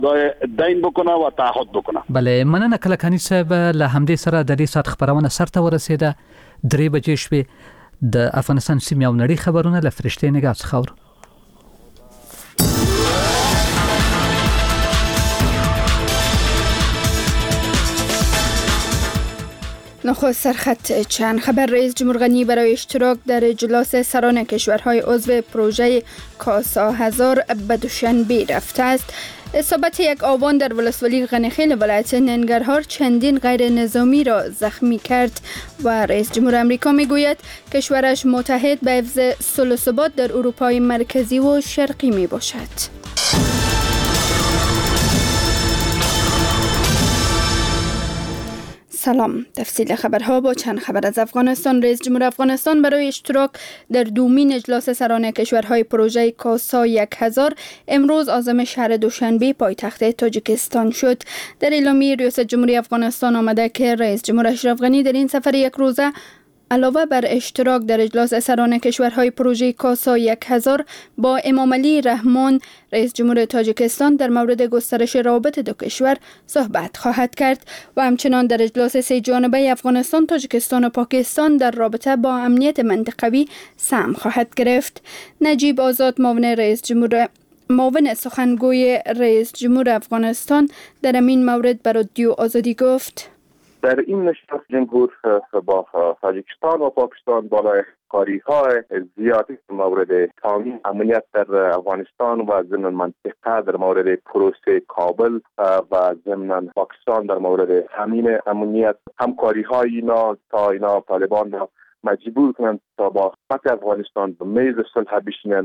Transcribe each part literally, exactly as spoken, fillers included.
دین بکنه و تعهد بکنه. بله، مننه کلکانی صاحب. له همدې سره د دې سات خبرونه سرته ورسېده. درې بجې شوې. د افغانستان سیمې او نړۍ خبرونه له فرشتې نگاه څخه اورو. نخست سرخط چند خبر. رئیس جمهور غنی برای اشتراک در اجلاس سران کشورهای عضو پروژه کاسا هزار به دوشنبه رفته است. اصابت یک آوان در ولسوالی غنیخیل ولایت ننگرهار چندین غیر نظامی را زخمی کرد و رئیس جمهور امریکا می گوید کشورش متحد به حفظ صلح و ثبات در اروپای مرکزی و شرقی می باشد. سلام. تفصیل خبرها با چند خبر از افغانستان. رئیس جمهور افغانستان برای اشتراک در دومین اجلاس سران کشورهای پروژه کاسا یک هزار امروز عازم شهر دوشنبه پایتخت تاجیکستان شد. در اعلامیه ریاست جمهوری افغانستان آمده که رئیس جمهور اشرف غنی در این سفر یک روزه علاوه بر اشتراک در اجلاس سران کشورهای پروژه کاسا یک هزار با امام علی رحمان رئیس جمهور تاجیکستان در مورد گسترش روابط دو کشور صحبت خواهد کرد و همچنان در اجلاس سه جانبه افغانستان، تاجیکستان و پاکستان در رابطه با امنیت منطقوی سهم خواهد گرفت. نجیب آزاد معاون رئیس جمهور معاون سخنگوی رئیس جمهور افغانستان در این مورد به رادیو آزادی گفت: در این نشست جمهور با تاجیکستان و پاکستان بالای کاری‌های زیادی در مورد تامین امنیت در افغانستان و ضمن منطقه در مورد پروسه کابل و ضمن پاکستان در مورد تامین امنیت همکاری‌های اینا تا اینا طالبان را مجبور کنند تا با حکومت افغانستان به میز صلح بشینند.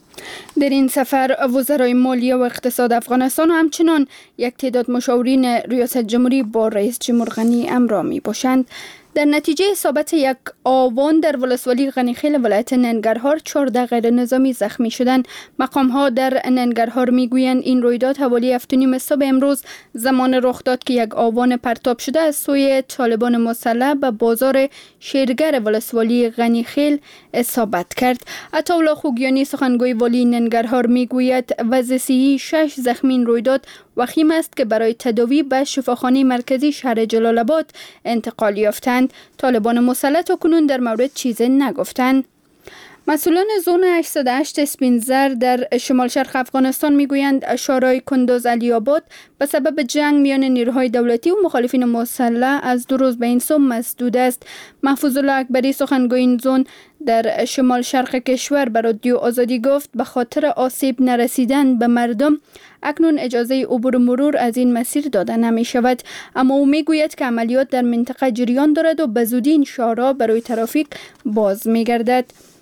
در این سفر وزرای مالیه و اقتصاد افغانستان و همچنان یک تعداد مشاورین ریاست جمهوری با رئیس جمهور غنی همراه می باشند. در نتیجه اصابت یک آوان در ولسوالی غنیخیل ولایت ننگرهار چهارده غیر نظامی زخمی شدند. مقام ها در ننگرهار می گویند این رویداد حوالی هفت و نیم صبح امروز زمان رخ داد که یک آوان پرتاب شده از سوی طالبان مسلح به بازار شیرگر ولسوالی غنیخیل اصابت کرد. عطاالله خوگیانی سخنگوی والی ننگرهار می گوید وضع صحی شش زخمی این رویداد وخیم است که برای تداوی به شفاخانه مرکزی شهر جلال آباد انتقال یافتند. طالبان مسلح تاکنون در مورد چیزی نگفتند. مسئولان زون هشتصد و هشت اسپینزر در شمال شرق افغانستان میگویند شورای کندوز علی آباد به سبب جنگ میان نیروهای دولتی و مخالفین مسلح از دو روز به این سو مسدود است. محفوظ الله اکبری سخنگوی این زون در شمال شرق کشور به رادیو آزادی گفت به خاطر آسیب نرسیدن به مردم اکنون اجازه عبور و مرور از این مسیر داده نمی شود، اما او می گوید که عملیات در منطقه جریان دارد و به زودی این شارع برای ترافیک باز می گردد.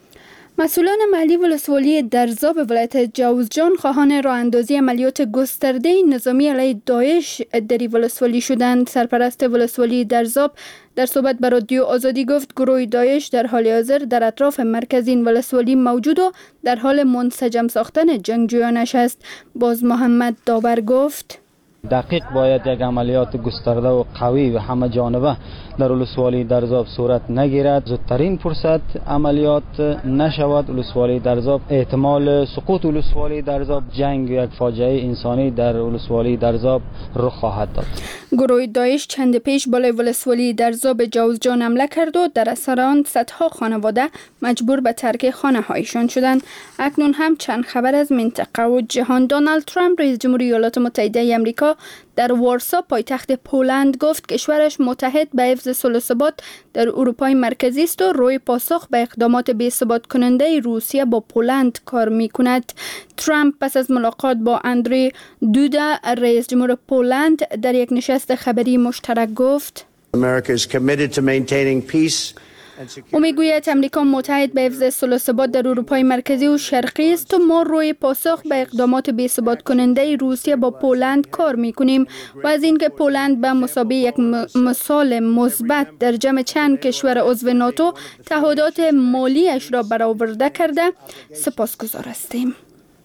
مسئولان محلی ولسوالی درزاب ولایت جوزجان خواهان راه اندازی عملیات گسترده نظامی علیه داعش در ولسوالی شدند. سرپرست ولسوالی درزاب در صحبت با رادیو آزادی گفت گروه داعش در حال حاضر در اطراف مرکز این ولسوالی موجود و در حال منسجم ساختن جنگجویانش است. باز محمد داور گفت: دقیق باید یک عملیات گسترده و قوی و همه جانبه در ولسوالی درزاب صورت نگیرد. زودترین فرصت عملیات نشود. ولسوالی درزاب احتمال سقوط ولسوالی درزاب جنگ یک فاجعه انسانی در ولسوالی درزاب رخ خواهد داد. گروه داعش چند پیش بالای ولسوالی درزاب جوزجان حمله کرد و در اثر آن صدها خانواده مجبور به ترک خانه هایشان شدند. اکنون هم چند خبر از منطقه و جهان. دونالد ترامپ رئیس جمهوری ایالات متحده آمریکا در وارسا پایتخت پولند گفت کشورش متحد به حفظ صلح و ثبات در اروپای مرکزی است و روی پاسخ به اقدامات بی‌ثبات کننده روسیه با پولند کار می‌کند. ترامپ پس از ملاقات با اندری دودا رئیس جمهور پولند در یک نشست خبری مشترک گفت: America is committed to maintaining peace. او میگوید امریکا متحد به حفظ صلح و ثبات در اروپای مرکزی و شرقی است و ما روی پاسخ به اقدامات بی‌ثبات کننده روسیه با پولند کار میکنیم و از اینکه پولند به مثابه یک مثال مثبت در جمع چند کشور عضو ناتو تعهدات مالیش را برآورده کرده سپاسگزار هستیم.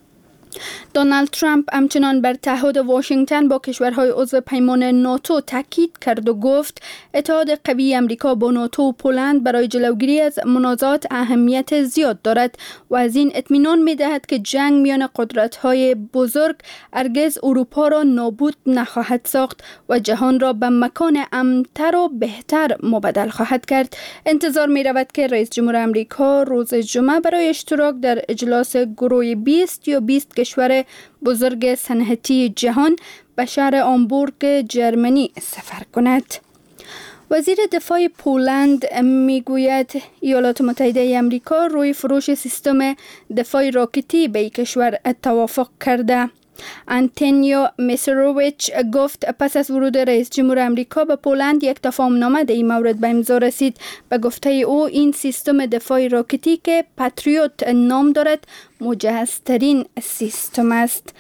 دونالد ترامپ همچنان بر تعهد واشنگتن با کشورهای عضو پیمان ناتو تاکید کرد و گفت اتحاد قوی امریکا با ناتو و پولند برای جلوگیری از منازعات اهمیت زیاد دارد و از این اطمینان می‌دهد که جنگ میان قدرت‌های بزرگ هرگز اروپا را نابود نخواهد ساخت و جهان را به مکان امن‌تر و بهتر مبدل خواهد کرد. انتظار می‌رود که رئیس جمهور امریکا روز جمعه برای اشتراک در اجلاس گروه بیست یا بیست کشور بزرگ صنعتی جهان به شهر هامبورگ جرمنی سفر کند. وزیر دفاع پولند میگوید ایالات متحده آمریکا روی فروش سیستم دفاع راکتی به کشور توافق کرده. آنتونیو میسروویچ گفت پس از ورود رئیس جمهور آمریکا به پولند یک تفاهمنامه در این مورد به امضا رسید. به گفته او این سیستم دفاع راکتی که پاتریوت نام دارد مجهزترین سیستم است.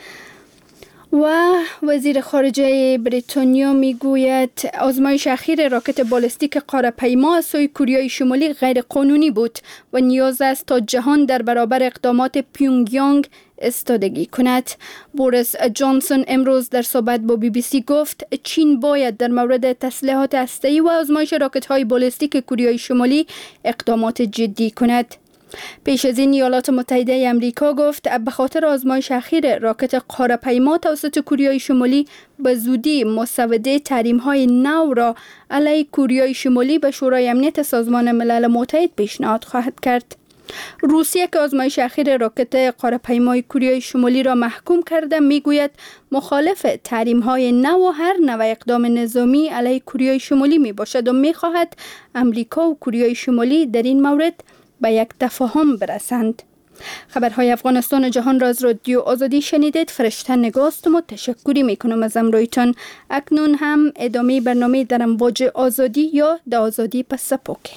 و وزیر خارجه بریتانیا میگوید آزمایش اخیر راکت بالستیک قاره‌پیما از سوی کوریای شمالی غیر قانونی بود و نیاز است تا جهان در برابر اقدامات پیونگیانگ استادگی کند. بوریس جانسون امروز در صحبت با بی بی سی گفت چین باید در مورد تسلیحات هسته‌ای و آزمایش راکت‌های بالستیک کوریای شمالی اقدامات جدی کند. پیش از این ایالات متحده آمریکا گفت به خاطر آزمایش اخیر راکت قاره‌پیما توسط کوریای شمالی به زودی مسوده تحریم‌های نو را علیه کوریای شمالی به شورای امنیت سازمان ملل متحد پیشنهاد خواهد کرد. روسیه که آزمایش اخیر راکت قاره‌پیمای کوریای شمالی را محکوم کرده میگوید مخالف تحریم‌های نو و هر نوع اقدام نظامی علیه کوریای شمالی می باشد و می‌خواهد امریکا و کوریای شمالی در این مورد به یک تفاهم برسند. خبرهای افغانستان و جهان را از رادیو آزادی شنیدید. فرشته نگاستم و تشکری میکنم از امرویتان. اکنون هم ادامه برنامه در امواج آزادی یا د آزادی پس سپوکه.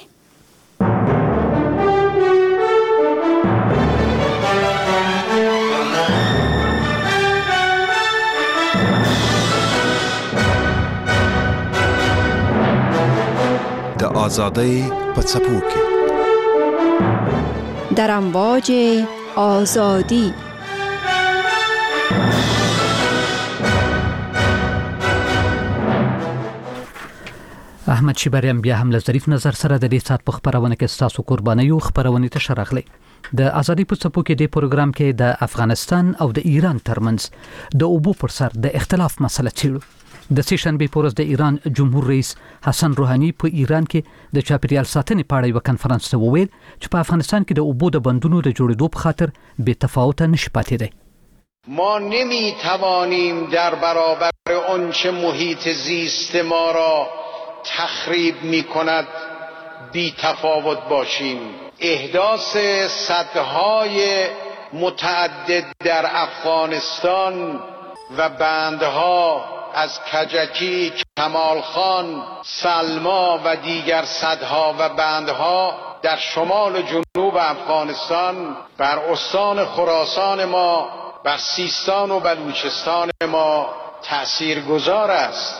د آزادی پس سپوکه در امواج آزادی. احمد شیبریم بیا هم له ظریف نظر سره د دې سات په خبرونه کې ستاسو قرباني او خبرونه ته شرغلي. د ازادي په څپو کې د پروګرام کې د افغانستان او د ایران ترمنځ د اوبو پر سر د اختلاف مسله چیرو. د سیشنبه پورز د ایران جمهور رئیس حسن روحانی په ایران کې د چاپیریال ساتنې په اړه یو کنفرانس ته وویل چې په افغانستان کې د اوبو د بندونو د جوړېدو په خاطر بې تفاوت نشي پاتې دی. ما نمی توانیم در برابر آنچه محیط زیست ما را تخریب می کند بی تفاوت باشیم. احداث سدهای متعدد در افغانستان و بندها از کجکی، کمالخان، سلما و دیگر سدها و بندها در شمال جنوب افغانستان بر استان خراسان ما، بر سیستان و بلوچستان ما تاثیرگذار است.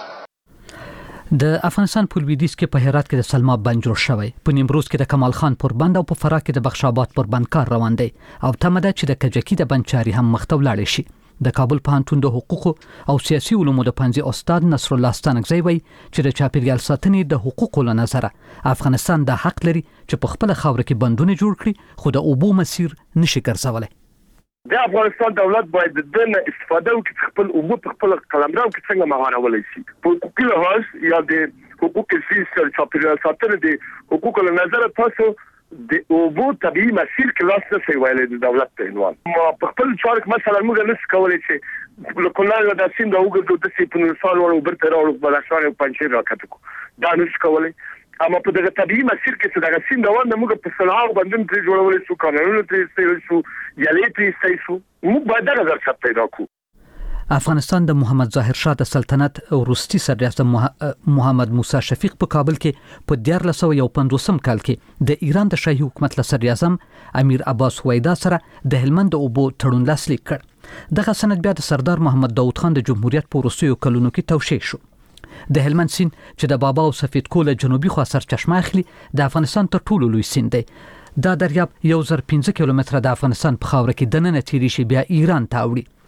د افغانستان په لویدیځ کې په هرات کې د سلما بند جوړ شوی، په نیمروز کې د کمال خان پر بند او په فراه کې د بخش آباد پر بند کار روان دی او تمه ده چې د کجکی د بند چاري هم مخته ولاړ شي. د کابل پوهنتون د حقوقو او سیاسي علومو د پنځه استاد نصر الله ستانکزی وایي چې د چاپیریال ساتنې د حقوقو له نظره افغانستان د حق لري چې په خپل خاور کې بندونه جوړ کړي، خو د اوبو مسیر نشي ګرځولای. د افغانستان دولت باید د دنه استفاده وکړي، خپل اوبو په خپل قلمرو کې څنګه مهارولای شي. په حقوقي لحاظ یا د حقوقو سیستم چاپیریال ساتنې د حقوقو له نظره تاسو د اوبو طبيعي مسیر کې لاس نه سی ویلې د دولت په عنوان. ما په خپل چارک مثلا موږ نه کولای چې له کولای د سیند او وګړو د سیپونو سال ورو برته راو بلاشان او پنځه راکته کو دا نه کولای. اما په دغه طبيعي مسیر کې چې دغه سیند روان موږ په صلاح باندې تر جوړول شو، قانونونه تر استعمال شو، یلې تر استعمال شو، موږ باید دغه ځای پیدا کړو. افغانستان د محمد ظاهر شاه د سلطنت وروستي صدراعظم محمد موسی شفیق په کابل کې په دیار لسو یو پنځوسم کال کې د ایران د شاهي حکومت له صدراعظم امیر عباس ویدا سره د هلمند د اوبو تړون لاسلیک کړ. دغه سند بیا د سردار محمد داود خان د جمهوریت په وروستیو کلونو کې توشیح شو. د هلمند سیند چې د بابا او سفید کول جنوبي خوا سرچشمه اخلي د افغانستان تر ټولو لوی سیند دی. دا دریاب یو زر پنځه کیلومتره د افغانستان په خاوره کې دننه تیری شي بیا ایران ته وړي.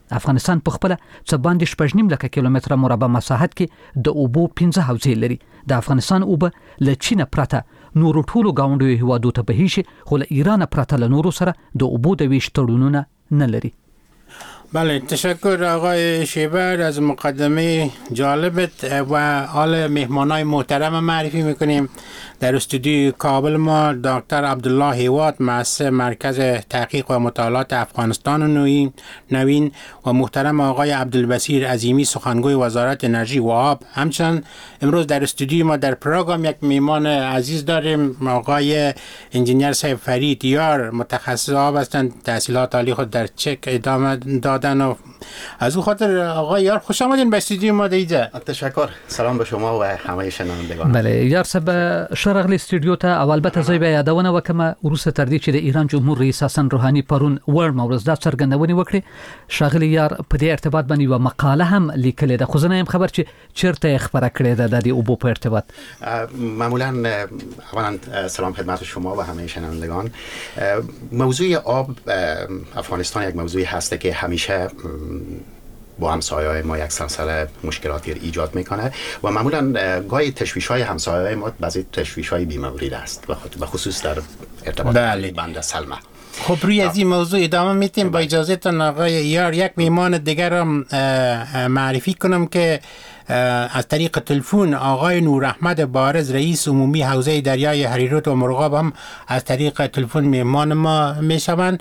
افغانستان په خپل څه باندې شپږ نیم لک کیلومتره مربع مساحت کې د اوبو پنځه حوزې لري. د افغانستان اوبه له چین پرته نورو ټولو گاونډیو هیوادو ته بهیږي، خو له ایران پرته له نورو سره د اوبو د ویش تړونونه نه لري. بله، تشکر آقای شیبر از مقدمه جالبت و حال مهمانای محترم معرفی میکنیم. در استودیوی کابل ما دکتر عبدالله هیوات، مؤسس مرکز تحقیق و مطالعات افغانستان نوین نوین و محترم آقای عبدالبصیر عظیمی، سخنگوی وزارت انرژی و آب. همچنین امروز در استودیوی ما در پروگرام یک میهمان عزیز داریم، آقای انجینیر صاحب فرید یار، متخصص آب هستند، تحصیلات عالی خود در چک ادامه دادن و از او خاطر آقای یار خوش آمدین به استودیوی ما دیجا. تشکر. سلام به شما و همه شنوندگان. بله، یار صاحب شرغلی استودیو ته اول به تزوی بیا یادونه وکمه وروسته تر دې چې د ایران جمهور رئیس حسن روحانی پرون ورډ مورز دا څرګندونې وکړي. شاغلی یار په دې ارتباط باندې یو مقاله هم لیکلې ده، خو زه نه یم خبر چې چیرته خبره کړې ده د دې اوبو په ارتباط. معمولا اولا سلام خدمت شما و همه شنوندگان. موضوع آب افغانستان یک موضوعی هست که همیشه با همسایه‌های ما یک سلسله مشکلاتی ایجاد میکنه و معمولا گاهی تشویش‌های همسایه‌های ما بعضی تشویش‌های بی‌مورد است و خصوص در ارتباط بله. بند سلمه. خب روی از این موضوع ادامه میتیم. با اجازهتون آقای یار یک میهمان دیگر را معرفی کنم که از طریق تلفن آقای نور احمد بارز، رئیس عمومی حوزه دریای هریرود و مرغاب هم از طریق تلفن میهمان ما میشوند.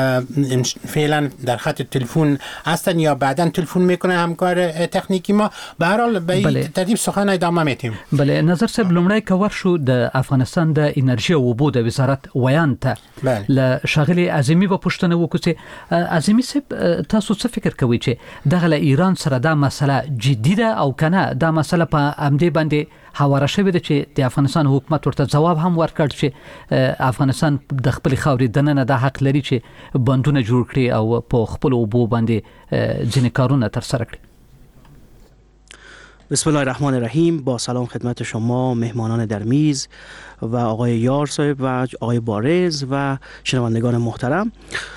فعلا در خط تلفن هستن یا بعداً تلفن میکنه همکار تکنیکی ما. به هر حال به این ترتیب سخن ادامه میتیم. بله، نظر صاحب لومړی کور شو د افغانستان د انرژي او اوبو د وزارت ویان ته ل شاغلی عظیمی په پښتنه وکړي. عظیمی صاحب تاسو څه فکر کوئ چې دغه ایران سره دا مسله جدي ده او کنه دا مسله په امدې باندې هواره شوې ده چې د افغانستان حکومت ورته جواب هم ورکړ چې افغانستان د خپل خاورې دننه د حق لري چې بندونه جوړ کړي او په خپل اوبو باندې ځینې کارونه ترسره کړي. بسم الله الرحمن الرحیم. با سلام خدمت شما مهمانان در میز و آقای یار صاحب و آقای بارز و شنوندگان محترم.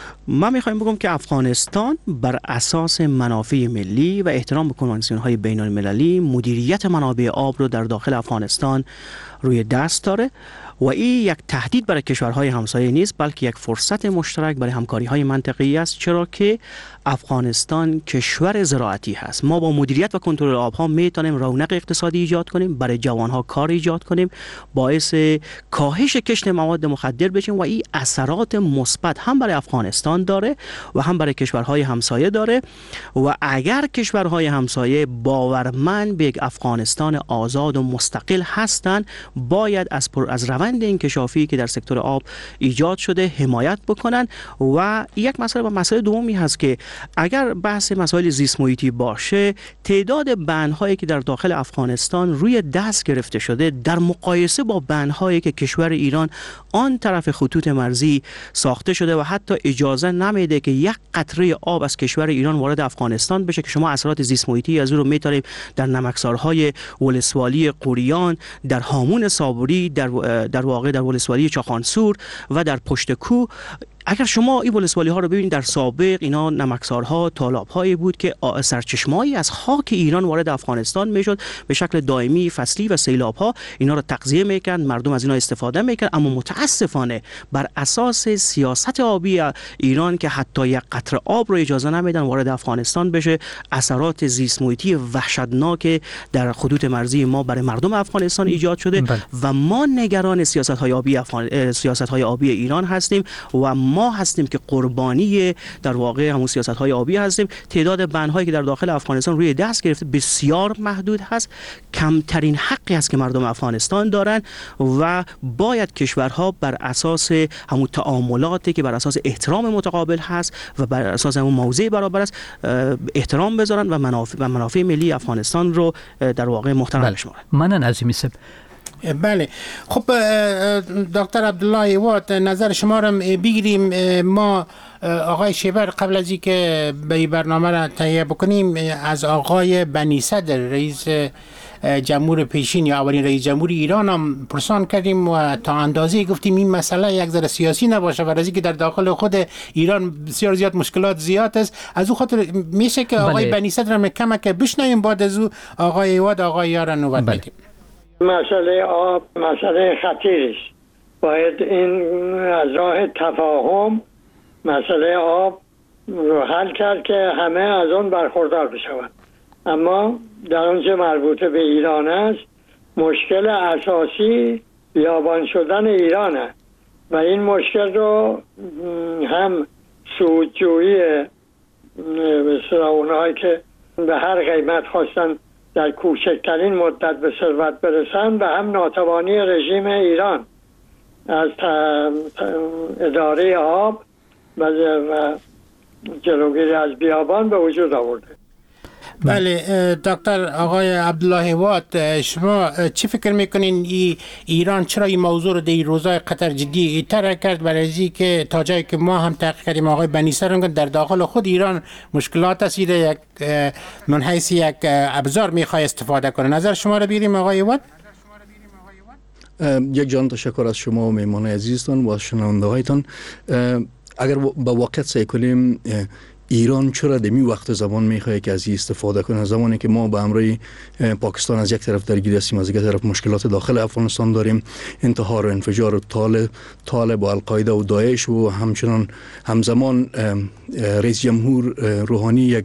من میخوایم بگم که افغانستان بر اساس منافع ملی و احترام به کنوانسیون‌های بین المللی مدیریت منابع آب رو در داخل افغانستان روی دست داره و این یک تهدید برای کشورهای همسایه نیست، بلکه یک فرصت مشترک برای همکاری‌های منطقه‌ای است، چرا که افغانستان کشور زراعتی هست. ما با مدیریت و کنترل آبها میتونیم رونق اقتصادی ایجاد کنیم، برای جوانها کار ایجاد کنیم، باعث کاهش کشت مواد مخدر بشیم و این اثرات مثبت هم برای افغانستان داره و هم برای کشورهای همسایه داره. و اگر کشورهای همسایه باورمند به یک افغانستان آزاد و مستقل هستند، باید از پر از روند انکشافی که در سکتور آب ایجاد شده حمایت بکنن. و یک مسئله و مسئله دومی هست که اگر بحث مسائل زیست محیطی باشه، تعداد بندهایی که در داخل افغانستان روی دست گرفته شده در مقایسه با بندهایی که کشور ایران آن طرف خطوط مرزی ساخته شده و حتی اجازه نمیده که یک قطره آب از کشور ایران وارد افغانستان بشه، که شما اثرات زیست محیطی از اون رو میتونید در نمکسارهای ولسوالی قوریان، در هامون صابری، در در واقع در ولسوالی چاخانسور و در پشت کوه. اگر شما این ولسوالی ها رو ببینید، در سابق اینا نمکسارها، تالاب‌هایی بود که سرچشمه‌ای از خاک ایران وارد افغانستان میشد به شکل دائمی، فصلی و سیلاب‌ها. اینا رو تغذیه میکرد، مردم از اینا استفاده میکرد. اما متاسفانه بر اساس سیاست آبی ایران که حتی یک قطره آب رو اجازه نمیدن وارد افغانستان بشه، اثرات زیست محیطی وحشتناک در خطوط مرزی ما برای مردم افغانستان ایجاد شده بل. و ما نگران سیاست‌های آبی افغان... سیاست‌های آبی ایران هستیم و ما هستیم که قربانی در واقع همون سیاست‌های آبی هستیم. تعداد بندهایی که در داخل افغانستان روی دست گرفته بسیار محدود هست، کمترین حقی است که مردم افغانستان دارن و باید کشورها بر اساس همون تعاملاتی که بر اساس احترام متقابل هست و بر اساس همون موضع برابر است احترام بذارن و منافع و منافع ملی افغانستان رو در واقع محترم بشمارن. من عظیمی صاحب. بله، خب دکتر عبدالله هیوات، نظر شما رو بگیریم. ما آقای شیبر قبل از اینکه به این برنامه را تهیه بکنیم، از آقای بنی صدر رئیس جمهور پیشین یا اولین رئیس جمهور ایران هم پرسان کردیم و تا اندازه گفتیم این مسئله یک ذره سیاسی نباشه و از اینکه در داخل خود ایران بسیار زیاد مشکلات زیاد است، از او خاطر میشه که آقای بله. بنی صدر کمک بشنویم، بعد از او آقای ایواد آقای یار نوبت بله. بدیم. مسئله آب مسئله خطیری است. باید این از راه تفاهم مسئله آب رو حل کرد که همه از اون برخوردار بشوند. اما در اونچه مربوط به ایران است، مشکل اساسی بیابان شدن ایران است و این مشکل رو هم سودجویی مثل اونهایی که به هر قیمت خواستن در کوچکترین مدت به ثروت برسن و هم ناتوانی رژیم ایران از اداره آب و جلوگیری از بیابان به وجود آورده. بله دکتر آقای عبدالله واد، شما چی فکر میکنین ای ایران چرا این موضوع رو در روزهای قطر جدی تر کرد؟ برای از که تا جایی که ما هم تحقیق کردیم آقای بنی صدر در داخل خود ایران مشکلات است، یک من حیث یک ابزار میخواد استفاده کنه. نظر شما رو بیریم آقای واد؟ یک جان تشکر از شما و مهمان عزیزتان و شنونده هایتان. اگر با واقعیت سعی کنیم ایران چرا دمی وقت زمان میخواد که از این استفاده کنه، زمانی که ما به همراه پاکستان از یک طرف درگیر هستیم، از یک طرف مشکلات داخل افغانستان داریم، انتحار و انفجار و طالب طالب و القاعده و داعش و همچنان همزمان رئیس جمهور روحانی یک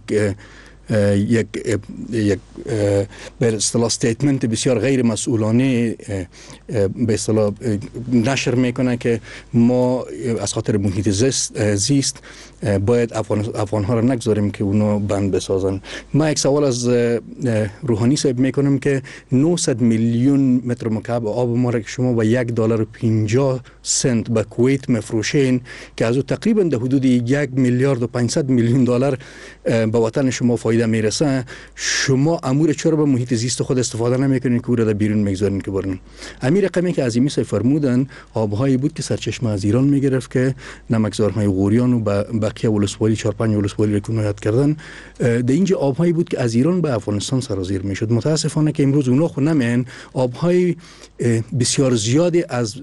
یک یک به اصطلاح استیتمنت بسیار غیر مسئولانه به اصطلاح نشر میکنه که ما از خاطر محیط زیست باید افغان افغان‌ها را نگذاریم که اونو بند بسازن. ما یک سوال از روحانی صاحب میکنم که نهصد میلیون متر مکعب آب ما را که شما با یک دلار و پنجاه سنت به کویت مفروشین که از او تقریبا در حدود یک میلیارد و پانصد میلیون دلار به وطن شما فایده میرسه، شما امور چرا به محیط زیست خود استفاده نمیکنین که او را در بیرون میگذارین که برن؟ امیر رقمی که عظیمی صاحب فرمودن آبهایی بود که سرچشمه از ایران میگرفت که نمکزارهای غوریان و بقیه ولسوالی چهار پنج ولسوالی را کنایت کردن. در اینجا آبهایی بود که از ایران به افغانستان سرازیر میشد. متاسفانه که امروز اونا خو نمین آبهای بسیار زیادی از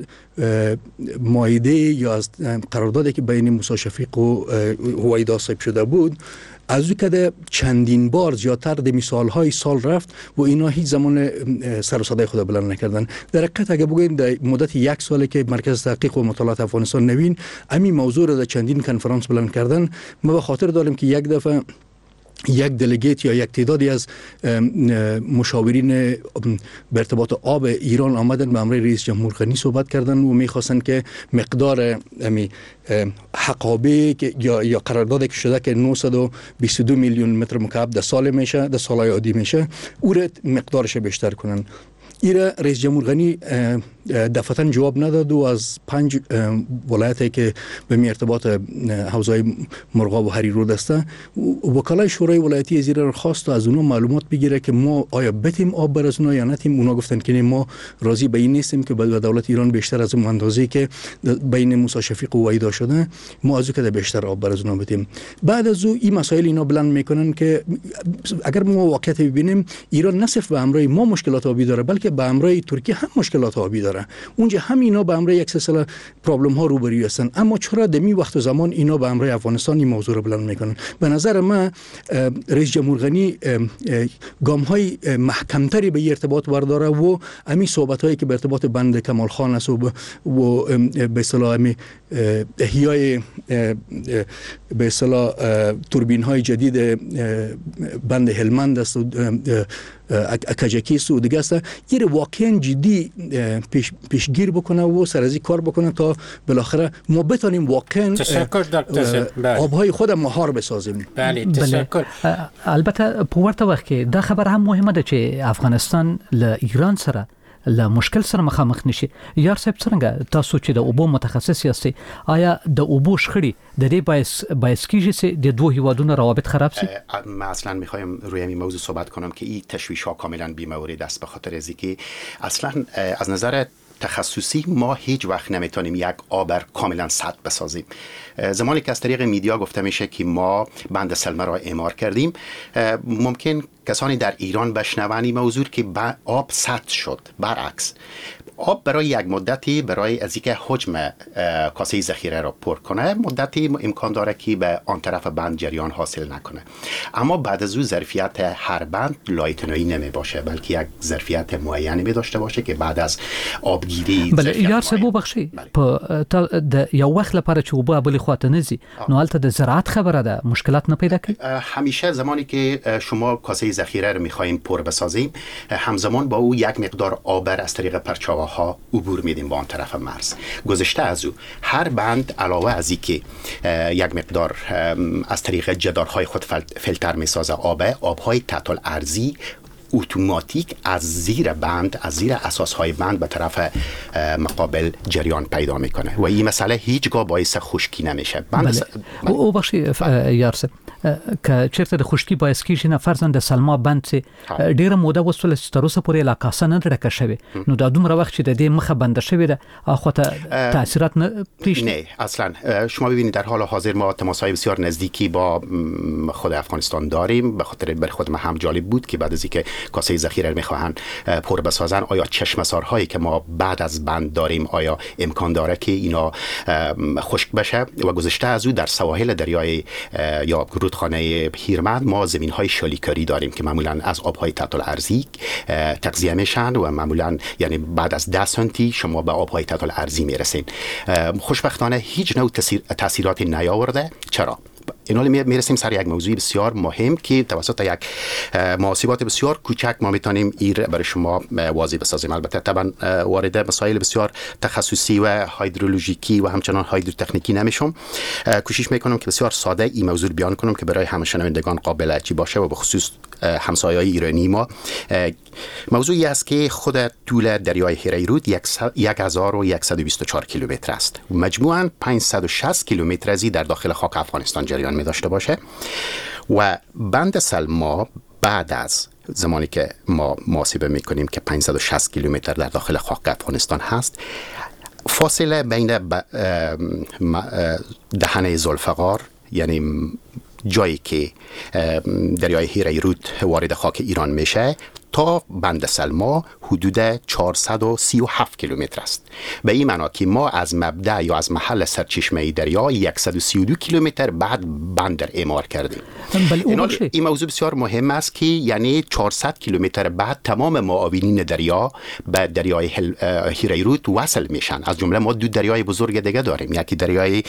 مایده یا از قراردادی که بین موسی شفیق و هویدا صاحب شده بود از او که چندین بار زیادتر در مثالهای سال رفت و اینا هیچ زمان سر و صدای خود بلند نکردن. در حقیقت اگه بگوین در مدت یک ساله که مرکز تحقیق و مطالعات افغانستان نوین همین موضوع را در چندین کنفرانس بلند کردن، ما به خاطر داریم که یک دفعه یک دلیگیت یا یک تعدادی از مشاورین به ارتباط آب ایران آمدن به همراه رئیس جمهور غنی صحبت کردن و میخواستن که مقدار امی حقابه یا یا قراردادی که شده که نهصد و بیست و دو میلیون متر مکعب در سال میشه، در سالهای عادی میشه، او را مقدارش بیشتر کنن. ایرا رئیس جمهور غنی دفعتاً جواب نداد و از پنج ولایتی که به می ارتباط حوزه مرغاب و هریرود است وکلای شورای ولایتی از ایران خواست و از اونها معلومات بگیره که ما آیا بتیم آب بر از اونها یا نتیم. اونا گفتن که ما راضی به این نیستیم که به دولت ایران بیشتر از اون اندازه‌ای که بین موسی شفیق و وحیدا شده ما از اون که بیشتر آب بر از اونها بتیم. بعد از او این مسائل اینا بلند میکنن که اگر ما واقعیت ببینیم ایران نه صرف به همراه ما مشکلات آبی داره بلکه به همراه ترکیه هم مشکلات آبی داره. اونجا هم اینا به همراه یک سلسله پرابلم ها روبرو هستن، اما چرا دمی وقت و زمان اینا به همراه افغانستان این موضوع رو بلند میکنن؟ به نظر من رئیس جمهور غنی گام های محکمتری به ارتباط برداره و همین صحبت هایی که به ارتباط بند کمال خان است و به اصطلاح احیای به اصطلاح توربین های جدید بند هلمند است و اکاجکیست و دیگه است، یه واقعا جدی پیش پیشگیر بکنه و سرازی کار بکنه تا بالاخره ما بتونیم واقعا آبهای خود مهار بسازیم. بله تشکر. البته په ورته وخت کې دا خبر هم مهمه ده چې افغانستان له ایران سره له مشکل سره مخامخ نشي. یار صاحب څنګه تاسو چې د اوبو متخصص یاستئ آیا د اوبو شخړې د دې باعث باعث کیږي چې د دوه هیوادونو روابط خراب شي؟ ما اصلا میخوایم روی این موضوع صحبت کنم که این تشویش ها کاملا بی‌مورد است، به خاطر از اینکه اصلا از نظر تخصصی ما هیچ وقت نمیتونیم یک آب کاملا سد بسازیم. زمانی که از طریق میدیا گفته میشه که ما بند سلمه را اعمار کردیم، ممکن کسانی در ایران بشنون این موضوع که آب سد شد. برعکس، آب برای یک مدتی برای از اینکه حجم کاسه ذخیره را پر کنه مدتی امکان داره که به آن طرف بند جریان حاصل نکنه، اما بعد از او ظرفیت هر بند لایتنایی نمی باشه، بلکه یک ظرفیت معینی می داشته باشه که بعد از آبگیری بله یار سبو بخشي په د یو وخت لپاره چې وبو بل خواته نزي نو البته د زراعت خبره ده مشکلات نه پیدا کوي. همیشه زمانی که شما کاسه ذخیره رو می‌خوایم پر بسازیم همزمان با او یک مقدار آب از طریق پرچاوها عبور میدیم با آن طرف مرز. گذشته از او هر بند علاوه از اینکه یک مقدار از طریق جدارهای خود فیلتر میسازه آب، آبهای تحت الارضی اتوماتیک از زیر بند، از زیر اساسهای بند به طرف مقابل جریان پیدا میکنه و این مسئله هیچگاه باعث خشکی نمیشه. بله. او بخشی یارسه که چرته د خشکی باعث کیږي نه فرضاً د سلما بند چې ډیره موده وسول ستروسه پورې علاقه نه درکه شوی نو دا دومره وخت چې د دې مخه بند شوی ده اخوته تاثیرات نه پیش نه اصلا. شما ببینید در حال حاضر ما تماس‌های بسیار نزدیکی با خود افغانستان داریم، به خاطر بر خود ما هم جالب بود که بعد از اینکه کاسه ذخیره رو میخواهند پر بسازن آیا چشمسارهایی که ما بعد از بند داریم آیا امکان داره که اینا خشک بشه. و گذشته از او در سواحل دریای یا رودخانه هیرمند ما زمین‌های شالیکاری داریم که معمولاً از آب‌های تحت الارضی تغذیه میشن و معمولاً یعنی بعد از ده سانتی شما به آب‌های تحت الارضی میرسین. خوشبختانه هیچ نوع تاثیراتی نیاورده. چرا؟ اینال میرسیم سر یک موضوع بسیار مهم که توسط یک محاسبات بسیار کوچک ما میتونیم این برای شما واضح بسازیم. البته طبعا وارد مسائل بسیار تخصصی و هیدرولوژیکی و همچنان هیدروتکنیکی نمیشم. کوشش میکنم که بسیار ساده این موضوع بیان کنم که برای همه شنوندگان قابل اجابه باشه و به خصوص همسایه‌های ایرانی ما. موضوعی است که خود طول دریای هریرود یک هزار و صد و بیست و چهار کیلومتر است. مجموعاً پانصد و شصت کیلومتر ازی در داخل خاک افغانستان جریان می داشته باشه و بند سلما بعد از زمانی که ما محاسبه میکنیم که پانصد و شصت کیلومتر در داخل خاک افغانستان هست، فاصله بین دهنه ذوالفقار یعنی جایی که دریای هریرود وارد خاک ایران میشه تا بند سلما حدود چهارصد و سی و هفت کیلومتر است. به این معنی که ما از مبدا یا از محل سرچشمه دریا صد و سی و دو کیلومتر بعد بند اعمار کردیم. این موضوع بسیار مهم است که یعنی چهارصد کیلومتر بعد تمام معاونین دریا به دریای هریرود وصل میشن. از جمله ما دو دریای بزرگ دیگه داریم، یکی دریای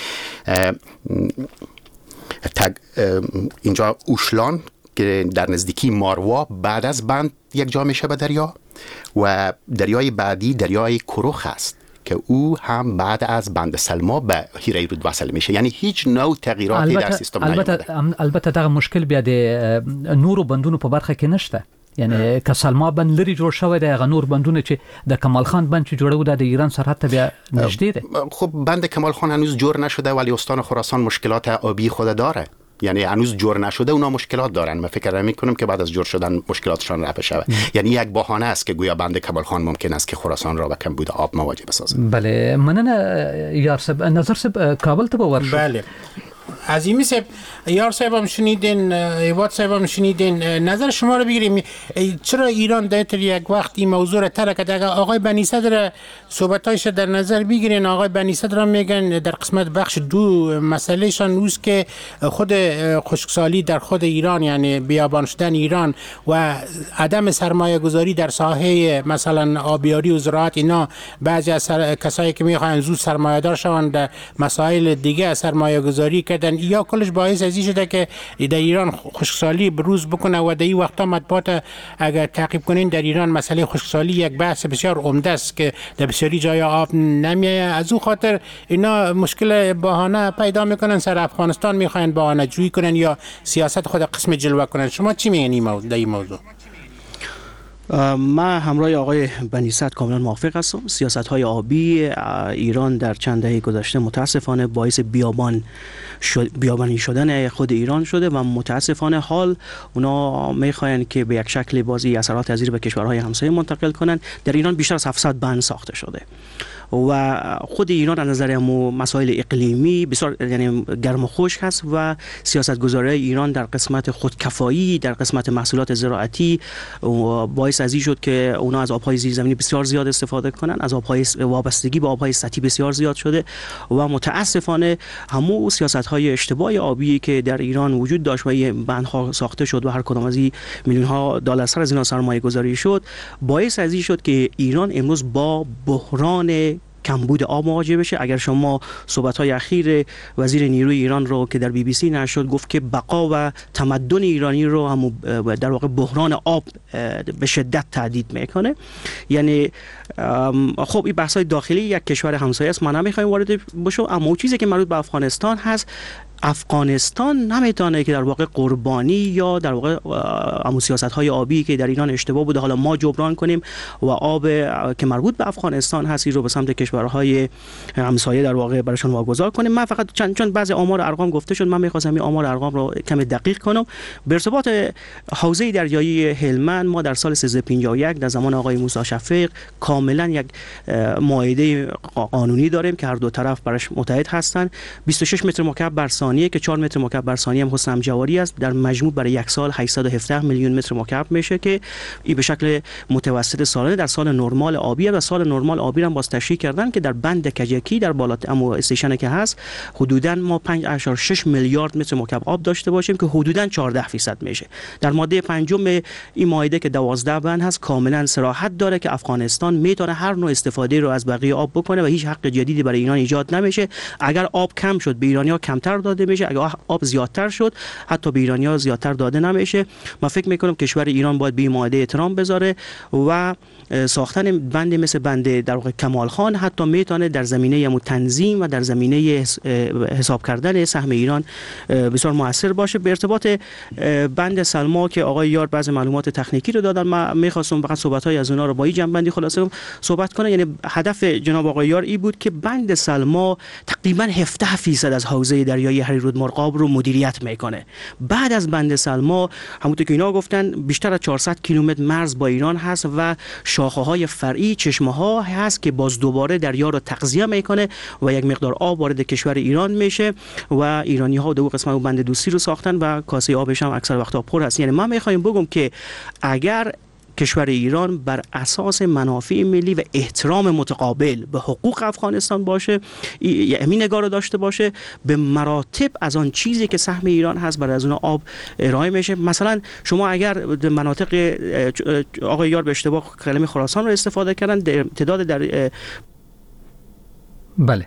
تگ اینجا اوشلان که در نزدیکی ماروا بعد از بند یک جا میشه به دریا و دریای بعدی دریای کروخ است که او هم بعد از بند سلما به هریرود وصل میشه. یعنی هیچ نوع تغییراتی در سیستم البته البته دغه مشکل بیا د نورو بندونو په برخه کې نشته. یعنی که سلما بند لري جوړ شوی د غنور بندونه چې د کمال خان بند چې جوړو د ایران سرحد ته بیا نږدې ده. خب بند کمال خان هنوز جوړ نشده ولی استان خراسان مشکلات آبی خود داره، یعنی هنوز جور نشده اونا مشکلات دارن. من فکر نمی کنم که بعد از جور شدن مشکلاتشان رفع شود. یعنی یک بهانه است که گویا بند کمال خان ممکن است که خراسان را با کمبود آب مواجه بسازه. بله مننه یار صاحب. نظر صاحب کابل ته ورشو. بله عظیمی صاحب، یار صاحب هم شنیدین، ایواد صاحب هم شنیدین، نظر شما رو بگیریم. چرا ایران در یک وقت این موضوع را ترک کرد؟ آقای بنی صدر صحبتایش در نظر بگیرین. آقای بنی صدر هم میگن در قسمت بخش دو مسئله شان اوست که خود خشکسالی در خود ایران یعنی بیابان شدن ایران و عدم سرمایه گذاری در ساحه مثلا آبیاری و زراعت، اینا بعضی از کسایی که میخوان زود سرمایه دار شوند در مسائل دیگه سرمایه گذاری کردن، یا کلش باعث از این شده که در ایران خشکسالی بروز بکنه و در این وقتا مطبوعات اگر تعقیب کنین در ایران مسئله خشکسالی یک بحث بسیار عمده است که در بسیاری جای آب نمیه. از اون خاطر اینا مشکل بهانه پیدا میکنن، سر افغانستان میخواین بهانه جویی کنن یا سیاست خود قسم جلوه کنن. شما چی میگین در این موضوع؟ من همراه آقای بنی‌صدر کاملا موافق هستم. سیاست‌های آبی ایران در چند دهه گذشته متاسفانه باعث بیابان شد، بیابانی شدن خود ایران شده و متاسفانه حال اونا میخواین که به یک شکل بازی اثرات از به کشورهای همسایه منتقل کنن. در ایران بیشتر از هفتصد بند ساخته شده و خود ایران از نظر مسائل اقلیمی بسیار یعنی گرم و خشک هست و سیاستگذاری ایران در قسمت خودکفایی در قسمت محصولات زراعتی باعث ازی شد که اونا از آبهای زیرزمینی بسیار زیاد استفاده کنن، از آبهای وابستگی به آبهای سطحی بسیار زیاد شده و متاسفانه همون سیاست‌های اشتباه آبی که در ایران وجود داشت و این بندها ساخته شد و هر کدام از این میلیون ها دلار سر از اینا سرمایه گذاری شد باعث ازی شد که ایران امروز با بحران کمبود آب مواجه بشه. اگر شما صحبت‌های اخیر وزیر نیروی ایران رو که در بی بی سی نشر شد گفت که بقا و تمدن ایرانی رو هم در واقع بحران آب به شدت تهدید میکنه. یعنی خب این بحث‌های داخلی یک کشور همسایه است، ما نمیخوایم وارد بشیم، اما چیزی که مربوط به افغانستان هست، افغانستان نمیتونه که در واقع قربانی یا در واقع امو سیاست‌های آبی که در ایران اشتباه بوده حالا ما جبران کنیم و آب که مربوط به افغانستان هست رو به سمت کشورهای همسایه در واقع براشون واگذار کنیم. من فقط چند چون بعضی آمار و ارقام گفته شد من می‌خواستم این آمار و ارقام رو کم دقیق کنم. به ارتباط حوزه دریایی هلمند ما در سال سیصد و پنجاه و یک در زمان آقای موسی شفیق کاملا یک معاهده قانونی داریم که هر دو طرف براش متحد هستند. بیست و شش متر مکعب بر ثانیه که چهار متر مکعب بر ثانیه هم حسن همجواری است. در مجموع برای یک سال هشتصد و هفده میلیون متر مکعب میشه که این به شکل متوسط سالانه در سال نرمال آبی و سال نرمال آبی هم باز تشریح کردن که در بند کجکی در بالا اما استیشن که هست حدوداً ما پنج اشار شش میلیارد متر مکعب آب داشته باشیم که حدوداً چهارده درصد میشه. در ماده پنجم این معاهده که دوازده بند هست کاملا صراحت داره که افغانستان میتونه هر نوع استفاده رو از بقیه آب بکنه و هیچ حق جدیدی برای ایران ایجاد نمیشه. اگر آب کم شد به ایرانی‌ها کمتر داده میشه، اگر آب زیادتر شد حتی به ایرانی‌ها زیادتر داده نمیشه. من فکر میکنم کشور ایران باید به این معاهده احترام بذاره و ساختن بند مثل بند در واقع کمال خان حتی میتونه در زمینه مو تنظیم و در زمینه حساب کردن سهم ایران بسیار موثر باشه. به ارتباط بند سلما که آقای یار بعضی معلومات تکنیکی رو دادن، من میخواستم فقط صحبت‌های از اونها رو با این جنبندی خلاصه صحبت کنم. یعنی هدف جناب آقای یار این بود که بند سلما تقریبا هفده درصد از حوزه دریایی هریرود مرغاب رو مدیریت میکنه. بعد از بند سلما همونطور که اینا گفتن بیشتر از چهارصد کیلومتر مرز با ایران هست و شاخه‌های فرعی چشمه‌ها هست که باز دوباره دریا رو تغذیه میکنه و یک مقدار آب وارد کشور ایران میشه و ایرانی‌ها دو قسمت بند دوستی رو ساختن و کاسه آبش هم اکثر وقتا پر هست. یعنی من میخوایم بگم که اگر کشور ایران بر اساس منافع ملی و احترام متقابل به حقوق افغانستان باشه، همین نگاه رو داشته باشه، به مراتب از آن چیزی که سهم ایران هست برای از اون آب ارائه میشه. مثلا شما اگر در مناطق آقای یار به اشتباه کلمه خراسان رو استفاده کردن، در تعداد در بله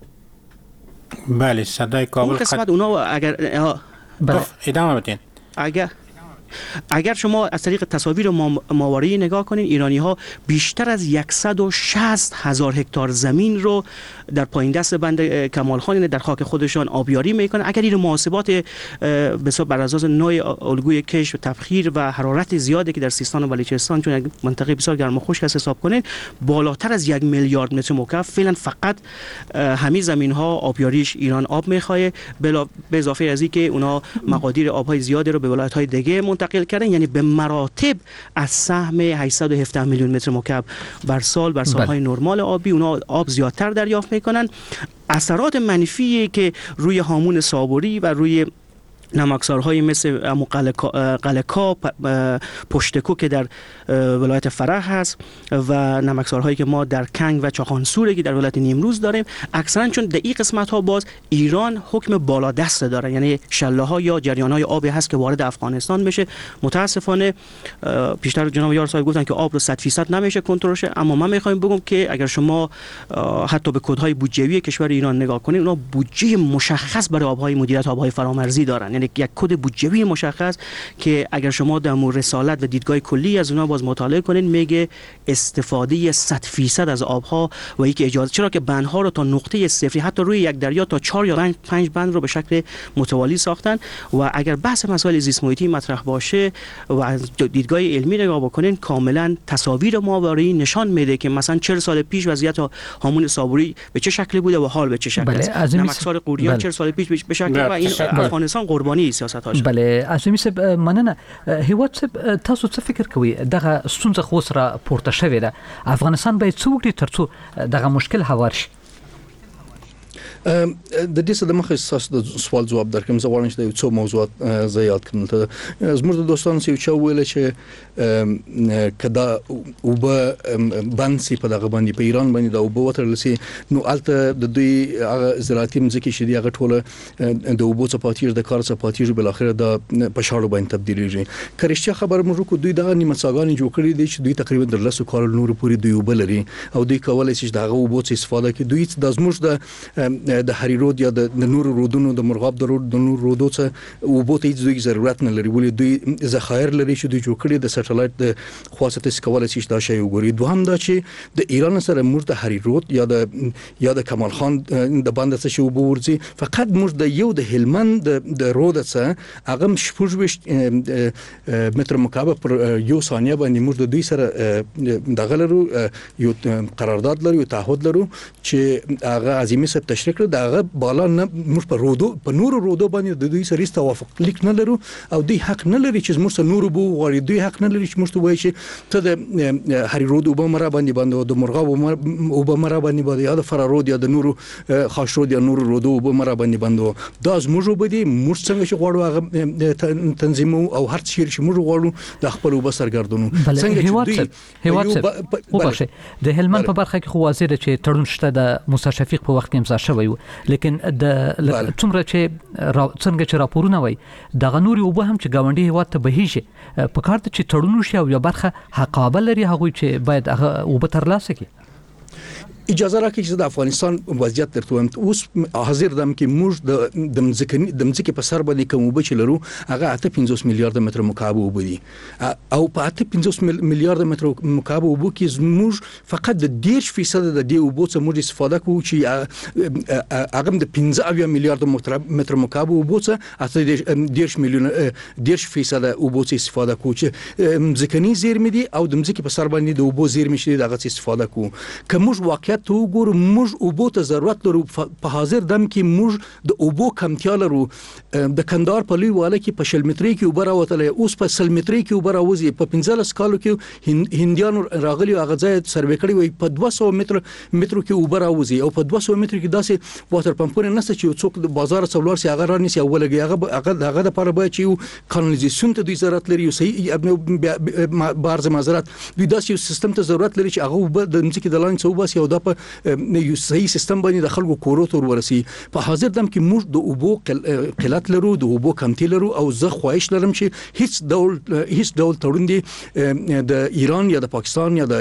بله صدای کابل اون قسمت اونا اگر بله ادامه بدین. اگر اگر شما از طریق تصاویر ماورائی نگاه کنین، ایرانی ها بیشتر از صد و شصت هزار هکتار زمین رو در پایین دست بند کمال خان در خاک خودشان آبیاری میکنن. اگر این محاسبات بر اساس نوع الگوی کش و تبخیر و حرارت زیادی که در سیستان و بلوچستان چون یک منطقه بسیار گرم و خشک است حساب کنین، بالاتر از یک میلیارد متر مکعب فعلا فقط همین زمین ها آبیاریش ایران آب میخواد، به اضافه از این که اونا مقادیر آبهای زیادی رو به ولایت های دیگه منتقل کردن. یعنی به مراتب از سهم هشتصد و هفده میلیون متر مکعب بر سال بر سالهای نرمال آبی اونا آب زیادتر دریافت میکنن. اثرات منفی که روی هامون صابری و روی نمکسارهای مثل قلکا، پشتکو که در ولایت فرح هست و نمکسارهایی که ما در کنگ و چاخانسوره که در ولایت نیمروز داریم، اکثرا چون در این قسمت ها باز ایران حکم بالا دست داره، یعنی شله ها یا جریان های آبی هست که وارد افغانستان بشه. متاسفانه پیشتر جناب یار صاحب گفتن که آب رو صد درصد نمیشه کنترل شه، اما من میخوایم بگم که اگر شما حتی به کدهای بودجه‌ای کشور ایران نگاه کنید، اونا بودجه مشخص برای آبهای مدیریت آبهای فرامرزی دارن. یعنی یک کد بودجوی مشخص که اگر شما در مورد رسالت و دیدگاه کلی از اونها باز مطالعه کنین میگه استفاده صد فیصد از آبها و یک اجازه، چرا که بندها رو تا نقطه صفری حتی روی یک دریا تا چهار یا پنج بند رو به شکل متوالی ساختن و اگر بحث مسائل زیست محیطی مطرح باشه و از دیدگاه علمی نگاه بکنین کاملا تصاویر ماورائی نشان میده که مثلا چهل سال پیش وضعیت هامون صابری به چه شکلی بوده و حال به چه شکلی است. نمکسار قوریان چهل سال پیش به شکلی و این افغانستان قربانی سیاست‌هاش. بله عظیمی صاحب مننه. هیواد صاحب تاسو څه فکر کوئ دغه ستونزه خو سره پورته شوې ده، افغانستان باید څه وکړي ترڅو دغه مشکل هوار شي؟ د دې څه د مخه تاسو د سوال جواب درکم. زه غواړم چې د یو څو موضوعات زه یاد کړم. ته زموږ د دوستانو چې چا ویل چې کدا وب بانسي په دغه باندې په ایران باندې دا وب وترل سي نو الته د دوی هغه زراعتي مځکې شې دی هغه ټوله د وبو صفاتیر د کار صفاتیر بل اخر د پښاړو باندې تبدیلیږي. کرشته خبر موږ کو دوی دغه نیمه ساګان جوړ کړی دي چې دوی تقریبا د لسو کال نور پوری دوی وب لري او دوی کولای شي دغه وبو څخه استفاده کوي. دوی د زموږ د د هری رود یا د نور رودونو د مرغاب د رود د نور رودو څخه وبو ته هیڅ ضرورت نه لري ولې دوی ذخایر لري چې دوی جوړ کړی د سټلایټ د خواصته کولای شي دا شی وګوري. دوهم دا چې د ایران سره موږ د هری رود یا د یا د کمال خان د باندې څه شی وبو ورځي فقط موږ د یو د هلمند د رود څخه هغه شپږ متر مکعب پر یو ثانیه باندې موږ د دوی سره دغه لرو یو قرارداد لرو یو تعهد لرو چې هغه عظیمي سب تشریح کړ دغه بالا نه موږ په رودو په نور رودو باندې د دوی سره توافق لیک نه لرو او دوی حق نه لري چې موږ سره نور بو غواړي. دوی حق نه لري چې موږ ته وایي چې ته د هری رود او بمرا باندې باندې او د مرغاب او بمرا باندې باندې یا د فرارود یا د نور خاص رود یا نور رودو او بمرا باندې باندې دا زموږ وبدي موږ څنګه چې غواړو هغه تنظیم او هر څه چې موږ غواړو د خپل وب سرګردونو څنګه چې دوی هیواد وبشه د هلمند په برخه کې خو واضح ده چې تړون شته د موسی شفیق په وخت کې امضا شوی و لیکن د څومره چې څنګه چې راپورونه وای د غنوري وب هم چې گاونډي هیواد ته بهیږي په کار ته چې تړون شي او یو برخه حقابه لري هغه چې باید هغه وب ترلاسه کړي. اجازه راکړئ چې د افغانستان وضعیت درته وایم. اوس حاضر دم کې موږ د د مځکې د مځکې په سر باندې کوم وب چې لرو هغه اته پنځوس میلیارډ متر مکعب وب دي او په اته پنځوس میلیارډ متر مکعب وب کې موږ فقط د ډیر فیصد د دې وب څخه موږ استفاده کوو چې هغه د پنځه اویا میلیارډ متر مکعب وب څخه اته ډیر میلیون ډیر فیصد وب څخه استفاده کوو چې مځکني زیرمې دي او د مځکې په سر باندې د وب زیرمې شي دغه استفاده کوو. کوم واقعیت تو ګور موږ اوبو ته ضرورت لرو په حاضر دم کې موږ د اوبو کمتیا لرو. د کندهار په لوی واله کې په شل متري کې اوبه راوتلې اوس په سل متري کې اوبه راوځي په پنځلس کالو کې هندیانو راغلي هغه ځای سروې کړی وي په دوه سوه متر مترو کې اوبه راوځي او په دوه سوه متر کې داسې واتر پمپونه نشته چې څوک د بازار څولور سي هغه رانیسي او ولګي هغه هغه د لپاره باید چې کانالیزیشن ته دوی ضرورت لري او صحیح بارز معذرت دوی داسې سیستم ته ضرورت لري چې هغه د مځکې د لاندې څو باسي او د یو صحیح سیستم باندې د خلکو کورو ته ورسي. په حاضر دم کې موږ د اوبو قلت لرو د اوبو کمتي لرو او زه خواهش لرم چې هیڅ ډول هیڅ ډول تړون دی د ایران یا د پاکستان یا د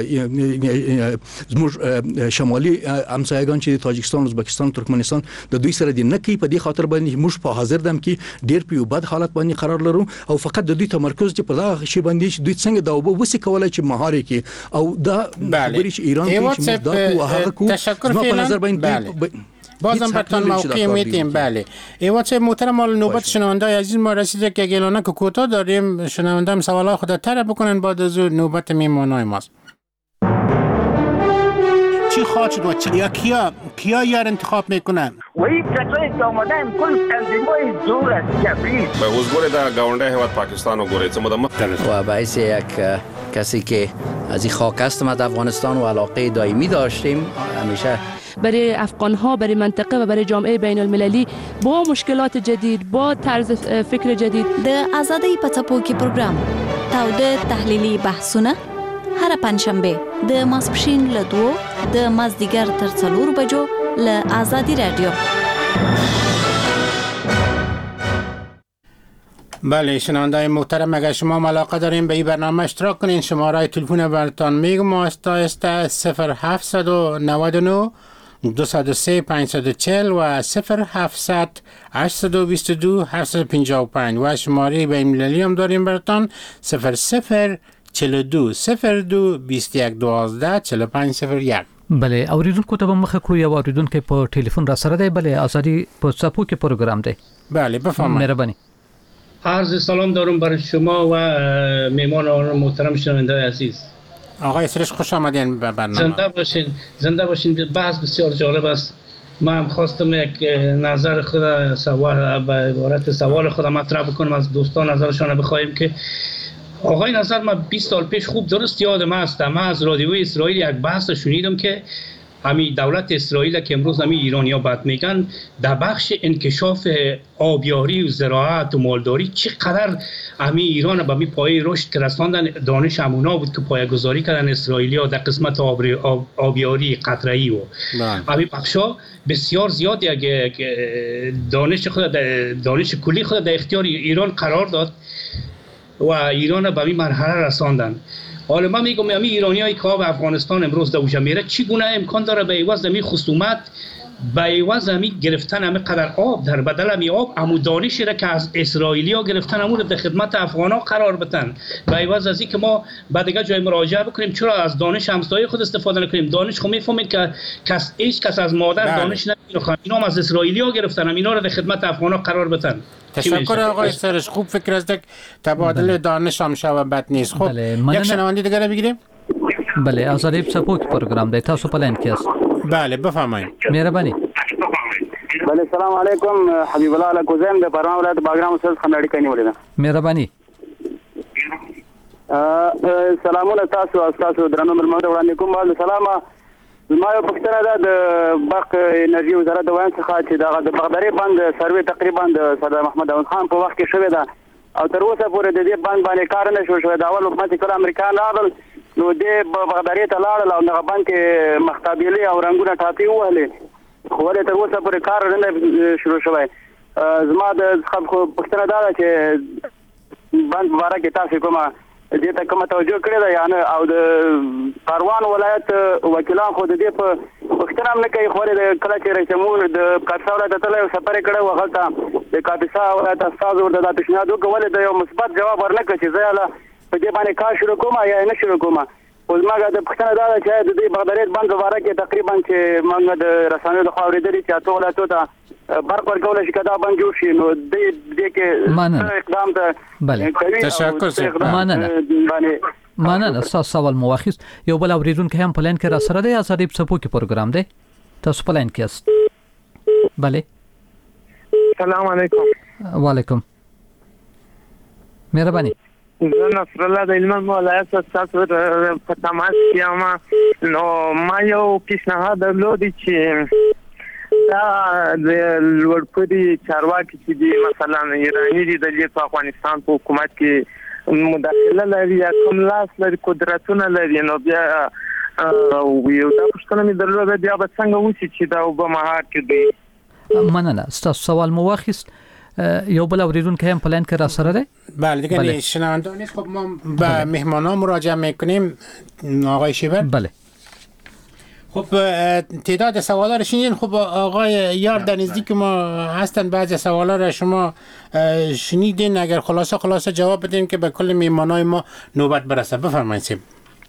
زموږ شمالي همسایگان چې د تاجکستان ازبکستان ترکمنستان د دوی سره د نکي په دې خاطر باندې موږ په حاضر دم کې ډیر په بد حالت باندې قرار لرو او فقط د دوی تمرکز دی په دا شی باندې چې دوی څنګه د اوبو وسی کولای چې مهاري کې او دا خبرې چې ایران کې دا تشکر فعلا بله بازم برتان موقعی میتیم. بله ایوان چه محترم نوبت شنونده عزیز ما رسیده که گلانه که کوتاه داریم شنونده هم سوالای خود طرح بکنن بعد از نوبت میمانای ماست. چی خواهد شد و چی یا کیا کیا یار انتخاب میکنن و این کسایی که آمدن کل تنظیمای دور از جبریل به حضور در گاونده هیواد پاکستان و گوره چه مدام و باعث یک کسی که از این خاک هستم از افغانستان و علاقه دائمی داشتیم همیشه برای افغان ها برای منطقه و برای جامعه بین المللی با مشکلات جدید با طرز فکر جدید د آزادی په څپو کې پروګرام تاوده تحلیلی بحثونه هر پنځشنبه د ماسپښین له دوه د مازدیګر تر څلور بجو له آزادی رادیو. بله شنونده‌های محترم اگر شما علاقه دارین به این برنامه اشتراک کنین شماره تلفن براتون میگم آهسته آهسته صفر هفتصد و نود و نه دو صد و سه پانصد و چهل و صفر هفتصد هشتصد و بیست و دو هفتصد و پنجاه و پنج و شماره بین المللی هم داریم براتان صفر صفر چهل و دو صفر دو بیست و یک دوازده چهل و پنج صفر یک. بله اوریدونکو ته به مخه کړو یو اوریدونکو په ټلیفون را سره دی. بله آزادی په څپو کې پروګرام دی. بله بفرمایید. مهربانی. عرض سلام دارم برای شما و میهمان محترم شنونده عزیز. آقای سرش خوش آمدین به برنامه. زنده باشین. زنده باشین. بحث بسیار جالب است. من خواستم یک نظر خود سوال به عبارت سوال خود مطرح بکنم، از دوستان نظرشان بخوایم که آقای نظر من بیست سال پیش خوب درست یادم است، من از رادیوی اسرائیل یک بحث شنیدم که همین دولت اسرائیل که امروز همین ایرانی‌ها بد میگن در بخش انکشاف آبیاری و زراعت و مالداری چقدر همین ایران به می پایه رشد که رساندن، دانش همونا بود که پایه‌گذاری کردن اسرائیلی‌ها در قسمت آب آبیاری قطره‌ای و همین بخشا بسیار زیاد یک دانش خود دانش کلی خود در اختیار ایران قرار داد و ایران به این مرحله رساندن. حالا من میگم همین ایرانیایی که به افغانستان امروز دوجه میره چگونه امکان داره به عوض همین خصومت به عوض همین گرفتن همین قدر آب در بدل همین آب همون دانشی را که از اسرائیلیا گرفتن همون در خدمت افغانا قرار بدن، به عوض از این که ما بعد دیگه جای مراجعه بکنیم چرا از دانش همسایه خود استفاده نکنیم. دانش خو میفهمید که کس هیچ کس از مادر دانش نمیخواد، اینا هم از اسرائیلیا گرفتن، اینا رو در خدمت افغانا قرار بدن. تشکر آقای سرش، خوب فکر است که تبادل دانش هم شوه بد نیست. خب یک شنونده دیگه رو بگیریم. بله آزادی پسپوک پروگرام دی، تاسو په لاین کې است. بله بفرمایید. مهرباني. بله سلام علیکم، حبیب الله الکوزم د پروان ولایت باګرام سره خندړی کني ولیدا. مهرباني. سلامونه تاسو او تاسو درنو ملمنو وړاندې کوم. بل سلام. ما یو پښتنه ده د برق انرژي وزارت د وایي څخه چې د بغدادي بند سروې تقریبا د سردار محمد داود خان په وخت کې شوې ده او تر اوسه پورې د دې بند باندې کار نه شو شوی. د اول حکومت کله امریکایان راغلل نو دې بغدادي ته لاړل او هغه بند کې مختابیلي او رنګونه ټاپې وهلې، خو ولې تر اوسه پورې کار نه شروع شوی. زما د پښتنه دا ده چې بند په اړه کې تاسو کومه دې ته کومه توجه کړې ده یا نه؟ او د پروان ولایت وکیلان خو د دې په پښتنه هم نه کوي، خو د کله چې رئیس جمهور د کاپیسا ولایت ته تللی سفر یې کړی و، هلته د کاپیسا ولایت استازو ورته دا پیشنهاد وکړ، ولې د یو مثبت جواب ورنه کړ چې زه یې په دې باندې کار شروع کوم یا نه شروع کوم. خو زما د پښتنه دا ده چې د دې بغدادي بند په باره کې تقریبا چې موږ د رسنیو لخوا اورېدلي چې اتو ولایتو ته برق ورکول شي که دا بند جوړ شي، نو دې دې کې اقدام ته کوي. تشکر مننه. مننه. تاسو سوال مو واخیست. یو بل اوریدونکو هم په لاین کې را سره دی. آزادی پسپوک پروګرام دی، تاسو په لاین کې است. بله سلام علیکم. وعلیکم. مهرباني. زه نصر الله د علم ولایت تاسو په تماس کې یم. نو ما یو پیشنهاد درلود چې دا د لوړپوړي چارواکي چې دي مثلا ایرانی دي د په افغانستان په حکومت کې مداخله لري یا کوم لاس لري قدرتونه لري، نو بیا یو دا پوښتنه مې درلوده بیا به څنګه وشي چې دا وبه مهار کړي. مننه. ستاسو سوال مو واخیست. یو بل اوریدونکو هم په لاین کې را سره دی. بله دیگه شنونده نیست. خب ما به مهمانان مراجعه میکنیم. آقای شیبر. بله. خب تعداد سوالا رو شنیدین. خب آقای یار در نزدیک ما هستن، بعضی سوالا رو شما شنیدین، اگر خلاصه خلاصه جواب بدین که به کل مهمانای ما نوبت برسه. بفرمایید.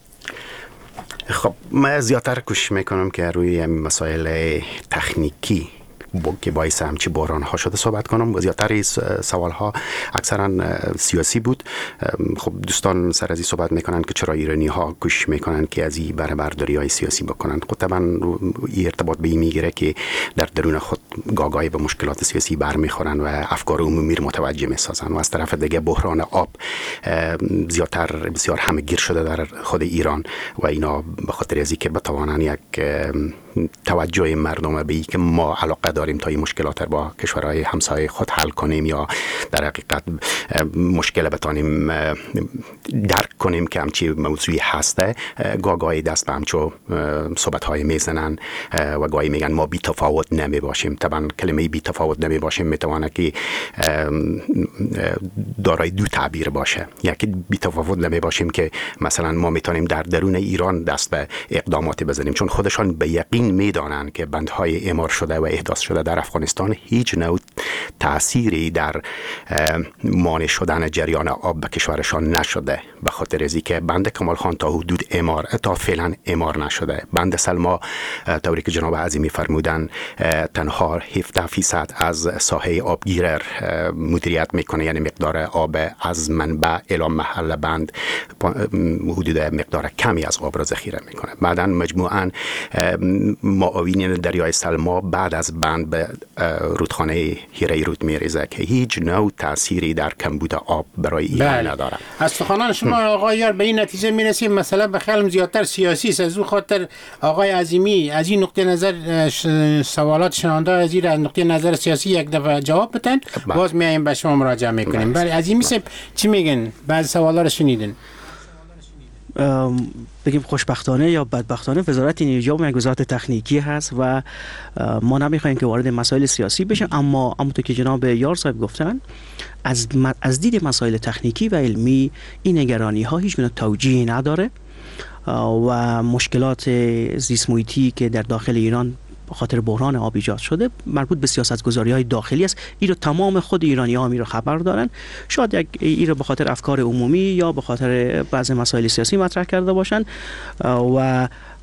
خب من زیادتر کوشش میکنم که روی مسائل تکنیکی که باعث همچی بحران ها شده صحبت کنم. و زیادتر سوال ها اکثرا سیاسی بود. خب دوستان سر از این صحبت میکنن که چرا ایرانی ها کوشش میکنن که از این بره برداری های سیاسی بکنن. خب طبعا این ارتباط به این میگیره که در درون خود گاگای به مشکلات سیاسی برمیخورن و افکار عمومی رو متوجه میسازن. و از طرف دیگه بحران آب زیادتر بسیار همه‌گیر شده در خود ایران و اینا به خاطر از اینکه بتوانن یک توجه مردم به این که ما علاقه داریم تا این مشکلات رو با کشورهای همسایه خود حل کنیم یا در حقیقت مشکل بتانیم درک کنیم که همچی موضوعی هسته، گاهی دست به همچو صحبت های میزنن و گاهی میگن ما بی تفاوت نمی باشیم. طبعا کلمه بی تفاوت نمی باشیم میتونه که دارای دو تعبیر باشه. یکی بی تفاوت نمی باشیم که مثلا ما میتونیم در درون ایران دست به اقداماتی بزنیم، چون خودشان به یقین این میدانند که بندهای اعمار شده و احداث شده در افغانستان هیچ نوع تأثیری در مانع شدن جریان آب به کشورشان نشده، به خاطر از اینکه بند کمال خان تا حدود اعمار تا فعلا اعمار نشده. بند سلما طوری که جناب عظیمی فرمودن تنها هفده فیصد از ساحه آبگیر مدیریت میکنه، یعنی مقدار آب از منبع الی محل بند حدود مقدار کمی از آب را ذخیره میکنه. بعدا مجموعاً معاونین دریای سلما بعد از بند به رودخانه هیره رود میریزه که هیچ نوع تأثیری در کمبود آب برای ایران نداره. از سخنان شما آقای یار به این نتیجه میرسیم مثلا به خیلی زیادتر سیاسی است. از اون خاطر آقای عظیمی از این نقطه نظر سوالات شنونده از این نقطه نظر سیاسی یک دفعه جواب بدن، باز میایم به شما مراجعه میکنیم. برای عظیمی صاحب چی میگن؟ بعضی سوالا رو شنیدن. بگیم خوشبختانه یا بدبختانه وزارت انرژی یک وزارت تکنیکی هست و ما نمیخوایم که وارد مسائل سیاسی بشیم، اما همونطور که جناب یار صاحب گفتن از از دید مسائل تکنیکی و علمی این نگرانی ها هیچ گونه توجیه نداره و مشکلات زیست محیطی که در داخل ایران خاطر بحران آب ایجاد شده مربوط به سیاستگذاری‌های داخلی است. این رو تمام خود ایرانی‌ها می رو خبر دارن. شاید یک این رو به خاطر افکار عمومی یا به خاطر بعضی مسائل سیاسی مطرح کرده باشند و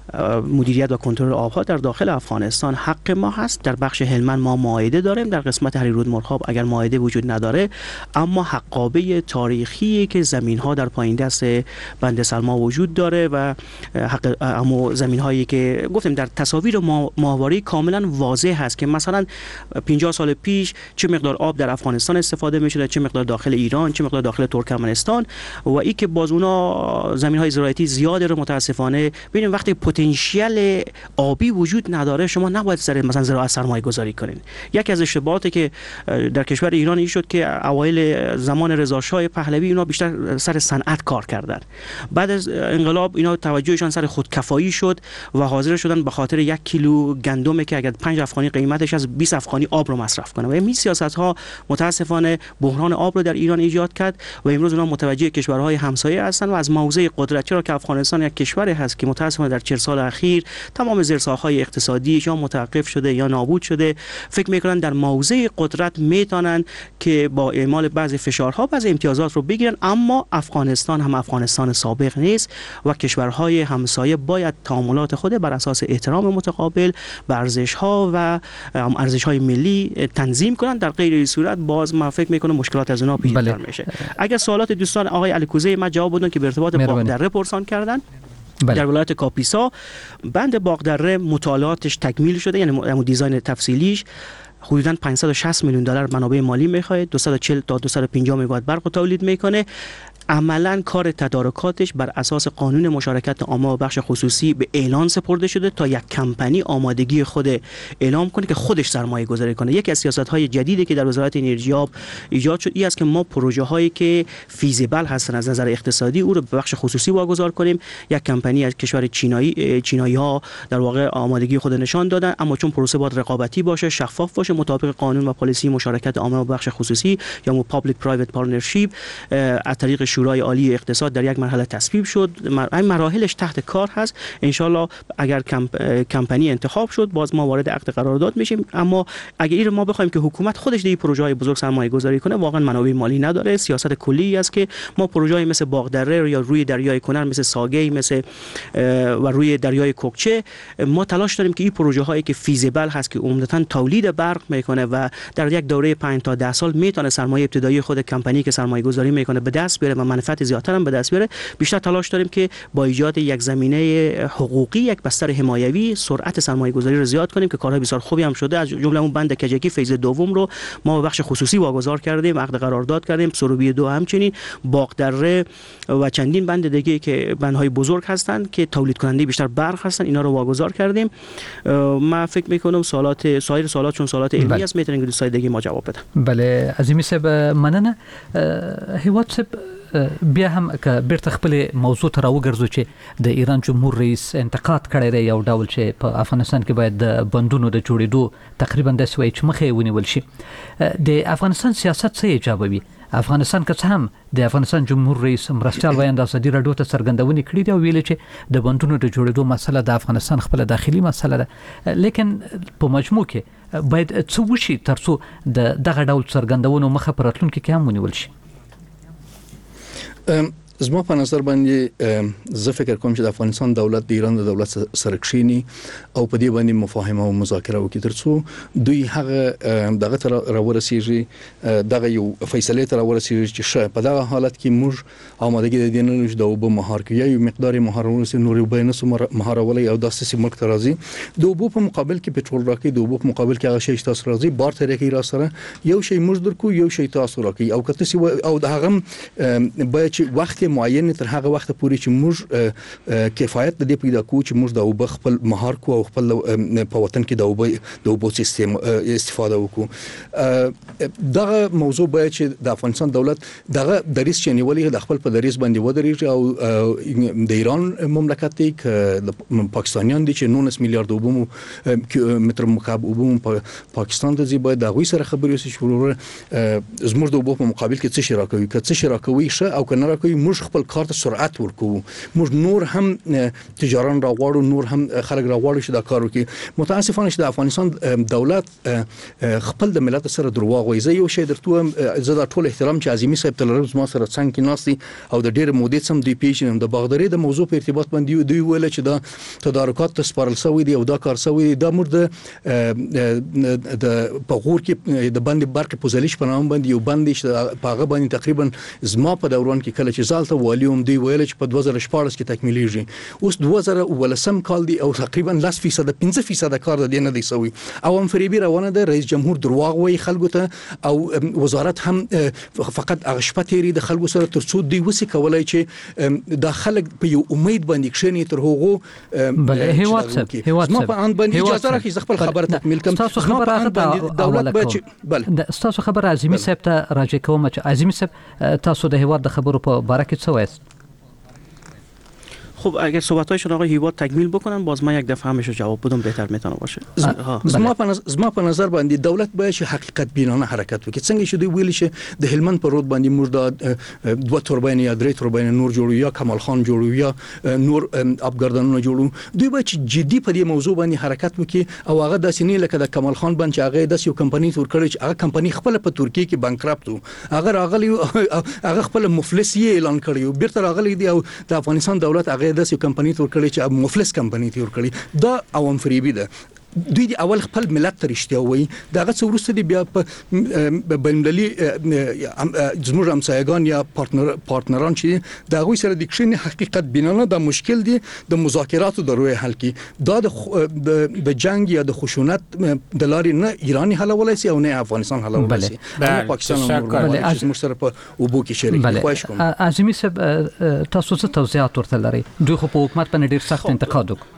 مدیریت و کنترل آبها در داخل افغانستان حق ما هست. در بخش هلمند ما معاهده داریم، در قسمت هریرود مرغاب اگر معاهده وجود نداره، اما حقابه تاریخی که زمین ها در پایین دست بند سلما وجود داره و حق اما زمین هایی که گفتیم در تصاویر ماهواره کاملا واضح هست که مثلا پنجاه سال پیش چه مقدار آب در افغانستان استفاده می‌شده، چه مقدار داخل ایران، چه مقدار داخل ترکمنستان و ای که باز اونا زمین های زراعتی زیاده رو متاسفانه ببینیم وقتی پتانسیل آبی وجود نداره شما نباید سر مثلا زراعت سرمایه گذاری کنین. یکی از اشتباهاتی که در کشور ایران این شد که اوایل زمان رضا شاه پهلوی اینا بیشتر سر صنعت کار کردن. بعد از انقلاب اینا توجهشان سر خودکفایی شد و حاضر شدن به خاطر یک کیلو گندمی که اگر پنج افغانی قیمتش از بیست افغانی آب رو مصرف کنه و این سیاست‌ها متاسفانه بحران آب رو در ایران ایجاد کرد و امروز اونا متوجه کشورهای همسایه هستن و از موضع قدرت، چرا که افغانستان یک کشوری هست که متاسفانه در چهل سال اخیر تمام زیرساخت‌های اقتصادیش یا متوقف شده یا نابود شده، فکر میکنن در موضع قدرت میتونن که با اعمال بعضی فشارها بعضی امتیازات رو بگیرن، اما افغانستان هم افغانستان سابق نیست و کشورهای همسایه باید تعاملات خود بر اساس احترام متقابل به ارزش‌ها و ارزش‌های ملی تنظیم کنن. در غیر این صورت باز ما فکر میکنم مشکلات از اونها پیش‌تر بله. میشه. اگر سوالات دوستان آقای علیکوزی ما جواب بدن که به ارتباط باغدره پرسان کردن بله. در ولایت کاپیسا بند باغدره مطالعاتش تکمیل شده، یعنی دیزاین تفصیلیش حدوداً پانصد و شصت میلیون دلار منابع مالی میخواد، دویست و چهل تا دویست و پنجاه مگاوات برق تولید میکنه. عملا کار تدارکاتش بر اساس قانون مشارکت عامه و بخش خصوصی به اعلان سپرده شده تا یک کمپانی آمادگی خود اعلام کنه که خودش سرمایه گذاری کنه. یکی از سیاست‌های جدیدی که در وزارت انرژی آب ایجاد شد این است که ما پروژه هایی که فیزیبل هستن از نظر اقتصادی او رو به بخش خصوصی واگذار کنیم. یک کمپانی از کشور چینایی چینایی ها در واقع آمادگی خود نشان دادن، اما چون پروسه باید رقابتی باشه، شفاف باشه، مطابق قانون و پالیسی مشارکت عامه و بخش خصوصی یا مو پابلیک پرایوت پارتنرشیپ از طریق شورای عالی اقتصاد در یک مرحله تصویب شد. این مراحلش تحت کار هست. ان شاء الله اگر کمپ... کمپانی انتخاب شد باز ما وارد عقد قرارداد میشیم، اما اگر این ما بخوایم که حکومت خودش در این پروژه های بزرگ سرمایه گذاری کنه واقعا منابع مالی نداره. سیاست کلی است که ما پروژه های مثل باغدره یا روی دریای کنر، مثل ساگی، مثل و روی دریای کوکچه ما تلاش داریم که این پروژه هایی که فیزیبل هست که عمدتاً تولید برق میکنه و در یک دوره پنج تا ده سال میتونه سرمایه ابتدایی خود کمپانی که سرمایه گذاری میکنه به دست بیاره و منفعت زیادتر هم به دست بیاره، بیشتر تلاش داریم که با ایجاد یک زمینه حقوقی، یک بستر حمایوی سرعت سرمایه گذاری رو زیاد کنیم که کارهای بسیار خوبی هم شده. از جمله اون بند کجکی فیز دوم رو ما به بخش خصوصی واگذار کردیم، عقد قرارداد کردیم. سروبی دو همچنین، باغدره و چندین بند دیگه که بندهای بزرگ هستند که تولید کننده بیشتر برق هستن، اینا رو واگذار کردیم. ما فکر میکنم سوالات سایر سوالات چون سوالات علمی است میتونن که دوستای دیگه ما جواب بدن. بله عظیمی صاحب مننه. هیواد صاحب بیا هم که بیرته خپل موضوع ته راوګرځو چې د ایران جمهور رئیس انتقاد کړی دی یو ډول چې په افغانستان کې باید د بندونو د جوړېدو تقریبا داسې وایي چې مخه یې ونیول شي. د افغانستان سیاست څه ایجابوي افغانستان که څه هم د افغانستان جمهور رئیس مرستیال وایي د ازادي راډیو ته څرګندونې کړې دي او ویل چې د بندونو د جوړېدو مسله د افغانستان خپل داخلي مسله ده، لیکن په مجموع کې باید څه وشي ترڅو د دغه ډول څرګندونو مخه پر راتلونکي کې هم ونیول شي. زما په نظر باندې زه فکر کوم چې د افغانستان دولت د ایران د دولت سره کښینی او په دې باندې مفاهمه او مذاکره وکړي ترڅو دوی هغه دغه تر راورسیږي، دغه یو فیصله تر راورسیږي چې شه په دغه حالت کې موږ آمادګي د دین د وبو مهار کې یو مقدار مهار ورسې نور بین سو مهار ولې او داسې ملک ترازی د وبو په مقابل کې پټرول راکې د وبو په مقابل کې هغه شی تاسو راځي بار تر کې را سره یو شی موږ درکو یو شی تاسو راکې او کته سی او د هغه باید چې وخت معین تر هغه وخت پورې چې موږ کفایت د دې پیدا کوو چې موږ د وبو خپل مهار کو او خپل په وطن کې د وبو د وبو سیستم استفاده وکړو. دغه موضوع باید چې د افغانستان دولت دغه دریس چې نیولې د خپل په دریس باندې ودرېږي او د ایران مملکت دی ک پاکستانیان دي چې نولس میلیارډ وبو متر مکعب وبو پاکستان د زی باید د غوي سره خبرې وشي شروع زموږ د وبو په مقابل کې څه شي راکوي که څه شي راکوي شه او کنه راکوي موږ خپل کار ته سرعت ورکو، موږ نور هم تجاران راغواړو، نور هم خلک راغواړو چې دا کار وکړي. متاسفانه چې د افغانستان دولت خپل د ملت سره درواغ وایي. زه یو شی درته زه د ټول احترام چې عظیمی صاحب تلرز ما سره څنګه کې ناشتي او د ډېر مودې سم دی پیژنم د باغداري د موضوع په ارتباط باندې دوی ویل چې دا تدارکات تسپارل سوي دي او دا کار سوي دي دا مرده د پغور کې د باندې برق پوزلیش په نام باندې یو باندې په هغه باندې تقریبا زما په دوران کې کله چې زالته والیوم دی ویل چې په دوه زره شپږ کې تکمیلېږي، اوس دوه زره ولسم کال دی او تقریبا لس فیصد پنځه فیصد کار د نه دی سوی او هم فریبي روانه ده. رئیس جمهور درواغ وایي خلکو ته او وزارت هم فقط هغه شپه تیری د خلکو سره ترڅو دی وسی کولای چې د خلک په یو امید باندې کښینی تر هغه بل هیواد څه هیواد ما په ان باندې اجازه راکړئ خپل خبره تکمیل کوم. تاسو خبره دولت به بل تاسو خبره عظیمی صاحب ته راځي کوم چې عظیمی صاحب تاسو د هیواد د خبرو په باره کې څه وایي؟ خب اگر صحبت‌هایشون آقای هیواد تکمیل بکنن باز من یک دفعه همش جواب بدم بهتر میتونه باشه. زما په زما په نظر باندې دولت باید چې حقیقت بینانه حرکت وکړي. څنګه چې دوی ویل چې د هلمند په رود باندې موږ د دوه توربین یا درې توربین نور جوړو یا کمال خان جوړو یا نور ابګردانونه جوړو، دوی باید چې جدي په دې موضوع باندې حرکت وکړي او هغه داسې نه لکه د کمال خان باندې هغه داسې یو کمپنی تور کړی چې هغه کمپنی خپل په ترکیه کې بانکرپټ و، هغه راغلی هغه خپل مفلس یې اعلان کړی او بیرته راغلی دی او د افغانستان دولت هغه داسې کمپنی تور کړی چې مفلس کمپنی تور کړی دا عوام فریبي ده. دوی د اول خپل ملت ته رښتیا وایي دغه څو ورسته دی بیا په بینالمللي زموږ همسایگان یا پارتنر پارتنران چې دا غوي سره د کښینې حقیقت بینانه د مشکل دی د مذاکراتو د روی حل کی دا د جنگ یا د خشونت د لارې نه ایرانی حلولای سي او نه افغانستان حلولای سي. پاکستان موږ سره په وبو کې شریک خوښ کوم. عظیمی صاحب تاسو څه توضیحات ورته لري؟ دوی خو په حکومت باندې ډیر سخت انتقاد وکړ.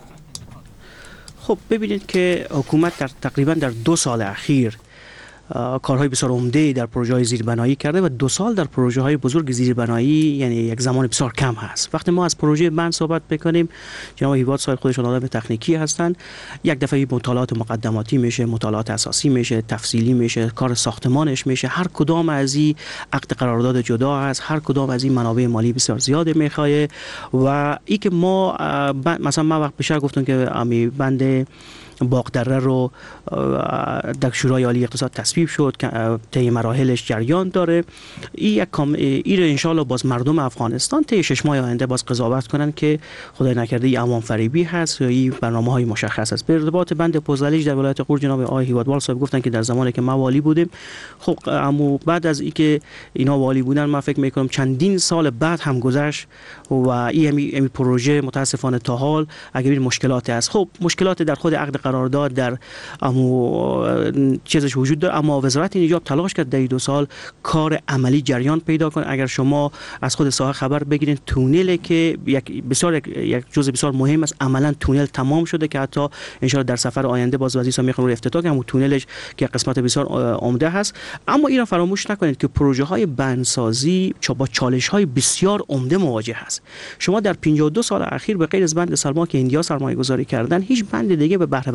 خب ببینید که حکومت در تقریبا در دو سال اخیر کارهای بسیار عمده در پروژه‌های زیربنایی کرده و دو سال در پروژه‌های بزرگ زیربنایی یعنی یک زمان بسیار کم هست. وقتی ما از پروژه بند صحبت بکنیم جناب هیواد صاحب خودشون آدم تکنیکی هستند، یک دفعه مطالعات مقدماتی میشه، مطالعات اساسی میشه، تفصیلی میشه، کار ساختمانش میشه، هر کدام از این عقد قرارداد جدا است، هر کدام از این منابع مالی بسیار زیاد میخواد و ای که ما مثلا ما وقت بشه گفتم که امی بند باغدره رو در شورای عالی اقتصاد تصویب شد که طی مراحلش جریان داره. این یک کام این رو ان شاء الله باز مردم افغانستان طی شش ماه آینده باز قضاوت کنن که خدای نکرده این عوام فریبی هست یا این برنامه‌های مشخص است. به ارتباط بند پوزدلیج در ولایت قور جناب آقای هیوادوال صاحب گفتن که در زمانی که ما والی بودیم، خب اما بعد از اینکه اینا والی بودن من فکر میکنم چندین سال بعد هم گذشت و این این پروژه متاسفانه تا حال اگر مشکلات است. خب مشکلات در خود عقد قرارداد در امو چیزش وجود داره، اما وزارت نجاب تلاش کرد در دو سال کار عملی جریان پیدا کنه. اگر شما از خود ساحه خبر بگیرید تونل که یک بسیار یک جزء بسیار مهم است عملا تونل تمام شده که حتی ان شاء الله در سفر آینده باز وزیر صاحب میخوان افتتاح کنه تونلش که قسمت بسیار عمده هست. اما اینا فراموش نکنید که پروژه های بندسازی با چالش های بسیار عمده مواجه هست. شما در پنجاه و دو سال اخیر به غیر از بند سلما که ایندیا سرمایه گذاری کردن هیچ بند دیگه به بهره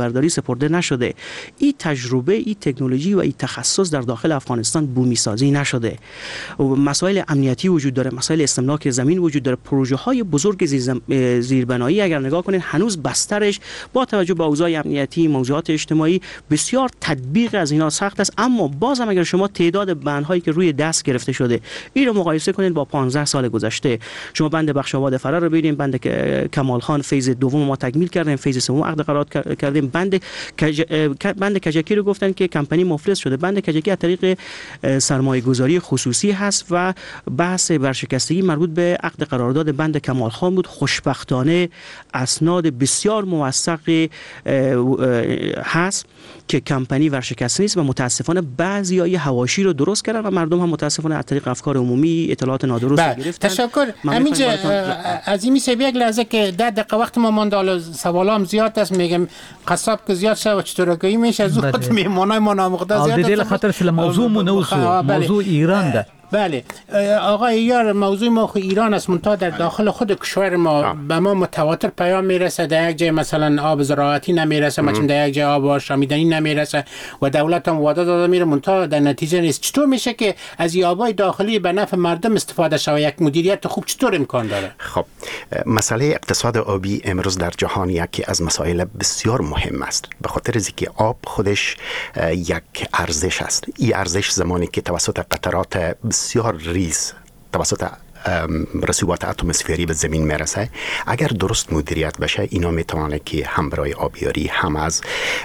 برداری سپرده نشده. این تجربه، این تکنولوژی و این تخصص در داخل افغانستان بومی سازی نشده. مسائل امنیتی وجود داره، مسائل استملاک زمین وجود داره. پروژه های بزرگ زیربنایی اگر نگاه کنید هنوز بسترش با توجه به اوضاع امنیتی، موضوعات اجتماعی بسیار تطبیق از اینا سخت است. اما بازم اگر شما تعداد بندهایی که روی دست گرفته شده این رو مقایسه کنید با پانزده سال گذشته، شما بند بخشاباد فرار رو ببینید، بند کمال خان فیز دوم ما تکمیل کردیم، فیز سوم عقد قرارداد کردیم، بند کج... بند کجکی رو گفتن که کمپانی مفلس شده. بند کجکی از طریق سرمایه گذاری خصوصی هست و بحث ورشکستگی مربوط به عقد قرارداد بند کمال خان بود. خوشبختانه اسناد بسیار موثق هست که کمپانی ورشکسته نیست و متاسفانه بعضیای حواشی رو درست کردن و مردم هم متاسفانه از طریق افکار عمومی اطلاعات نادرست گرفتن. تشکر. همینجا از این میشه یک لحظه که در دقیقه وقت ما مونده، حالا سوالام زیاد است، میگم قصاب که زیاد شد و چطورگی میشه از خود میهمانای ما نامقدار زیاد است. دل خاطر فیلم موضوع منوسو موضوع ایران ده. بله آقای یار، موضوع ما خو ایران است، منتها در داخل خود کشور ما به ما متواتر پیام میرسه. در یک جای مثلا آب زراعتی نمیرسه، مثلا در یک جای آب آشامیدنی نمیرسه و دولت هم وعده داده میره، منتها در نتیجه نیست. چطور میشه که از این آبای داخلی به نفع مردم استفاده شود؟ یک مدیریت خوب چطور امکان داره؟ خب مسئله اقتصاد آبی امروز در جهان یکی از مسائل بسیار مهم است، به خاطر از اینکه آب خودش یک ارزش است. این ارزش زمانی که توسط قطرات بسیار ریز توسط رسوبات اتمسفری به زمین میرسه، اگر درست مدیریت بشه اینا میتونه که هم برای آبیاری هم از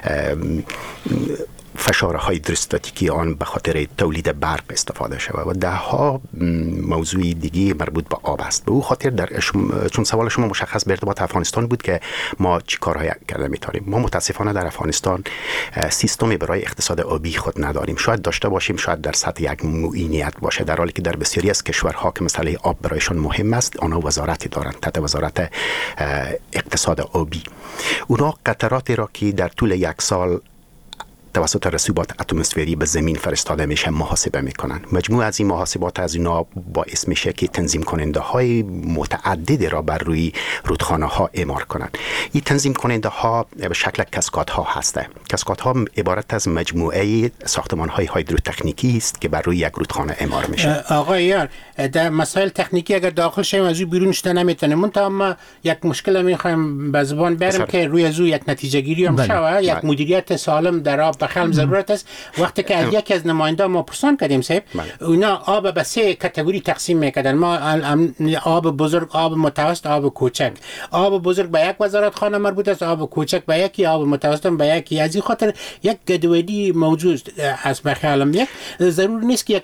فشار هایدروستاتیکی آن به خاطر تولید برق استفاده شود و ده ها موضوع دیگه مربوط به آب است. به او خاطر در چون سوال شما مشخص به ارتباط افغانستان بود که ما چی کارهای کرده میتونیم، ما متاسفانه در افغانستان سیستمی برای اقتصاد آبی خود نداریم. شاید داشته باشیم، شاید در سطح یک معینیت باشه، در حالی که در بسیاری از کشورها که مسئله آب برایشان مهم است آنها وزارتی دارند تحت وزارت اقتصاد آبی. اونا قطراتی را که در طول یک سال توسط رسوبات اتمسفری به زمین فرستاده میشه محاسبه میکنن. مجموع از این محاسبات از اینا باعث میشه که تنظیم کننده های متعدد را بر روی رودخانه ها اعمار کنند. این تنظیم کننده ها به شکل کاسکادها هسته. کاسکادها عبارت از مجموعه ساختمان های هایدروتکنیکی است که بر روی یک رودخانه اعمار میشه. آقای یار، در مسائل تکنیکی اگر داخل شیم از اون بیرون شدن نمیتونه. منتها ما یک مشکل میخوایم به زبان بریم که روی از یک نتیجه گیری هم شود، یک مدیریت سالم در آب بخلم ضرورت است. وقتی که از یکی از نماینده ما پرسان کردیم صاحب، اونا آب به سه کاتگوری تقسیم میکردن. ما آب بزرگ، آب متوسط، آب کوچک. آب بزرگ به یک وزارت خانه مربوط است، آب کوچک به یکی، آب متوسط به یکی. از این خاطر یک گدویدی موجود است. به خیالم یک ضرور نیست که یک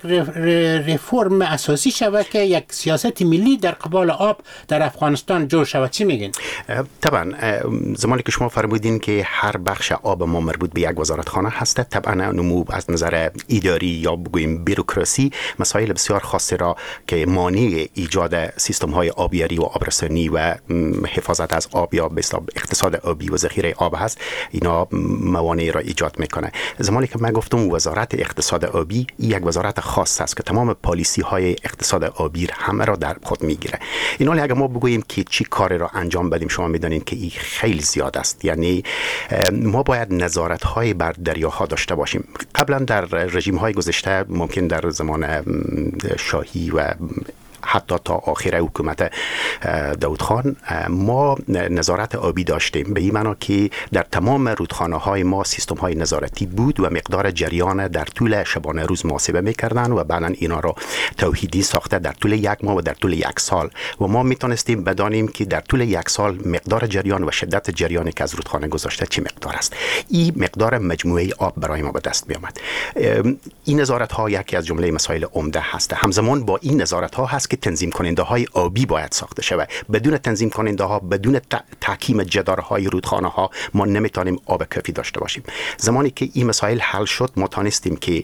رفرم اساسی شود که یک سیاست ملی در قبال آب در افغانستان جور شود. چی میگین؟ طبعا زمانی که شما فرمودین که هر بخش آب ما مربوط به یک وزارت خانه هست، طبعا نمو از نظر اداری یا بگوییم بیروکراسی مسائل بسیار خاصی را که مانع ایجاد سیستم های آبیاری و آبرسانی و حفاظت از آب یا به اصطلاح اقتصاد آبی و ذخیره آب هست، اینا موانع را ایجاد میکنه. زمانی که من گفتم وزارت اقتصاد آبی یک وزارت خاص است که تمام پالیسی های اقتصاد آبی همه را در خود میگیره. اینا اگه ما بگوییم که چی کاری را انجام بدیم، شما میدونید که این خیلی زیاد است. یعنی ما باید نظارت های بر دریاها داشته باشیم. قبلا در رژیم های گذشته، ممکن در زمان شاهی و حتی تا آخر حکومت داود خان، ما نظارت آبی داشتیم، به این معنا که در تمام رودخانه های ما سیستم های نظارتی بود و مقدار جریان در طول شبانه روز محاسبه میکردن و بعدا اینا را توحیدی ساخته در طول یک ماه و در طول یک سال و ما میتونستیم بدانیم که در طول یک سال مقدار جریان و شدت جریانی که از رودخانه گذشته چه مقدار است. این مقدار مجموعه آب برای ما به دست میآمد. این نظارت ها یکی از جمله مسائل عمده هست. همزمان با این نظارت ها هست که تنظیم کننده های آبی باید ساخته شود. بدون تنظیم کننده ها، بدون تحکیم جدارهای رودخانه ها ما نمیتونیم آب کافی داشته باشیم. زمانی که این مسائل حل شد، ما تونستیم که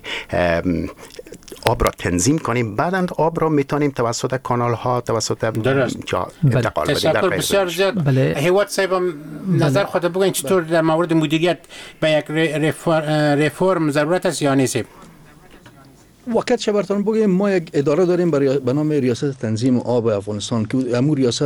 آب را تنظیم کنیم، بعداً آب را میتونیم توسط کانال ها توسط جا انتقال بدیم. تشکر بسیار زیاد. هیواد صاحب نظر خود بگوین چطور در مورد مدیریت به یک رفرم ضرورت است یا نیست؟ وقت چه براتون بگم ما یک اداره داریم برای به نام ریاست تنظیم آب افغانستان که امور ریاست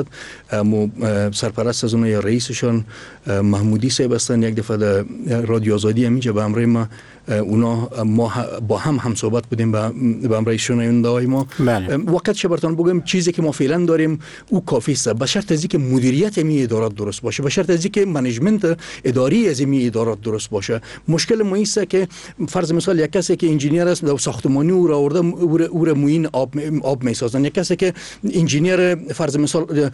سرپرست از اونها یا رئیسشان محمودی صاحب هستن. یک دفعه در رادیو آزادی همینجا به امر ما اونا ما با هم هم صحبت بودیم به امر شنونده های ما. بله. وقت چه براتون بگم چیزی که ما فعلا داریم او کافی است، به شرط از اینکه مدیریت می ادارات درست باشه، به شرط از اینکه منیجمنت اداری از می ادارات درست باشه. مشکل ما است که فرض مثال یک کسی که انجینیر است در ساختمانی او را آورده او را موین آب آب میسازن، یک کسی که انجینیر فرض مثال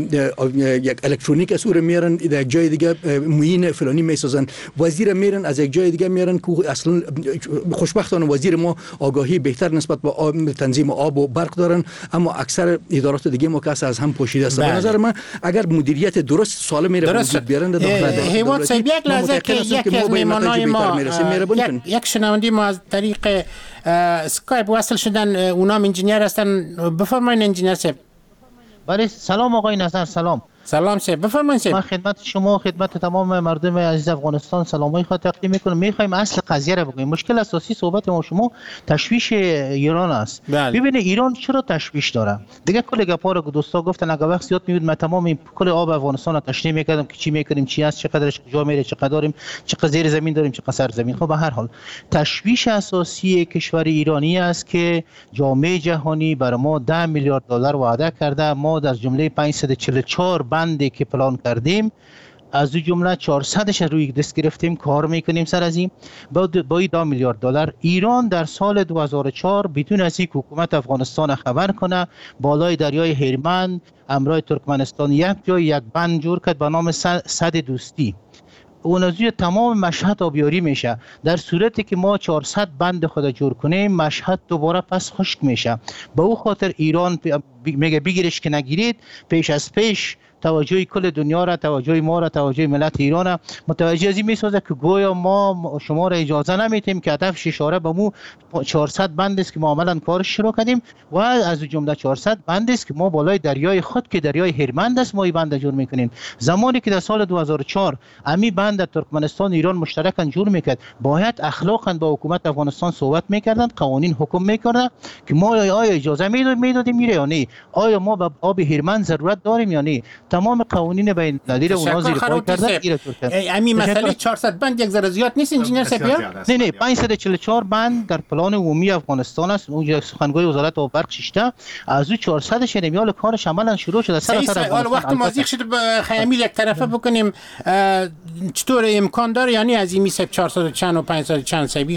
یک الکترونیک است او را میارن در یک جای دیگه موین فلانی میسازن، وزیر میرن از یک جای دیگه میارن که اصلا خوشبختانه وزیر ما آگاهی بهتر نسبت به آب تنظیم آب و برق دارن، اما اکثر ادارات دیگه ما که از هم پوشیده است. به نظر من اگر مدیریت درست سالم میره وجود بیارن در هیواد صاحب یک لحظه که یکی از میمانای ما یک شنونده ما از طریق اسکایپ وصل شدن، اونام انجینیر هستن. بفرمایید انجینیر صاحب. بله سلام آقای نظر. سلام سلام صاحب، بفرمایید. من خدمت شما خدمت تمام مردم عزیز افغانستان سلامای خود تقدیم میکنم. میخوایم اصل قضیه را بگویم. مشکل اساسی صحبت ما شما تشویش ایران است. ببینید ایران چرا تشویش داره؟ دیگه کل گپا رو دوستا گفتن اگه وقت زیاد میود من تمام کل آب افغانستان رو تشریح میکردم که چی میکنیم، چی است، چقدرش کجا میره، چقدر داریم، چقدر زیر زمین داریم، چقدر سر زمین. خب به هر حال تشویش اساسی کشور ایرانی است که جامعه جهانی بر ما ده میلیارد دلار وعده کرده. ما در جمله پانصد و چهل و چهار بندی که پلان کردیم از اون جمله چهارصدش روی دست گرفتیم، کار میکنیم سر از این با دو میلیارد دلار. ایران در سال دو هزار و چهار بدون از اینکه حکومت افغانستان خبر کنه بالای دریای هرمند امرای ترکمنستان یک جای یک بند جور کرد به نام سد دوستی. اون از تمام مشهد آبیاری میشه. در صورتی که ما چهارصد بند خود جور کنیم مشهد دوباره پس خشک میشه. به او خاطر ایران میگه بگیرش که نگیرید، پیش از پیش توجه کل دنیا را، توجه ما را، توجه ملت ایران را متوجه از این میسازه که گویا ما شما را اجازه نمیتیم که هدف اشاره به مو چهارصد بند است که ما عملا کارش شروع کردیم و از جمله چهارصد بند است که ما بالای دریای خود که دریای هرمند است ما این بند جور میکنیم. زمانی که در سال دو هزار و چهار امی بند ترکمنستان ایران مشترکاً جور میکرد باید اخلاقاً با حکومت افغانستان صحبت میکردند، قوانین حکم میکردند که ما آیا اجازه میدادیم میره یا نه، آیا ما به آب هرمند ضرورت داریم یا نه. تمام قوانین بین المللی رو اونا زیر پای کردن. همین مسئله چهارصد بند یک ذره زیاد نیست انجینیر صاحب؟ نه نه پانصد و چهل و چهار بند در پلان عمومی افغانستان است. اونجا سخنگوی وزارت آب برق شیشته از اون چهارصد شنمیال کارش عملا شروع شده. سر حال وقت مازیخ شد خیلی یک طرفه بکنیم. چطور امکان داره یعنی از این میسه چهارصد چند و پانصد چند سبی؟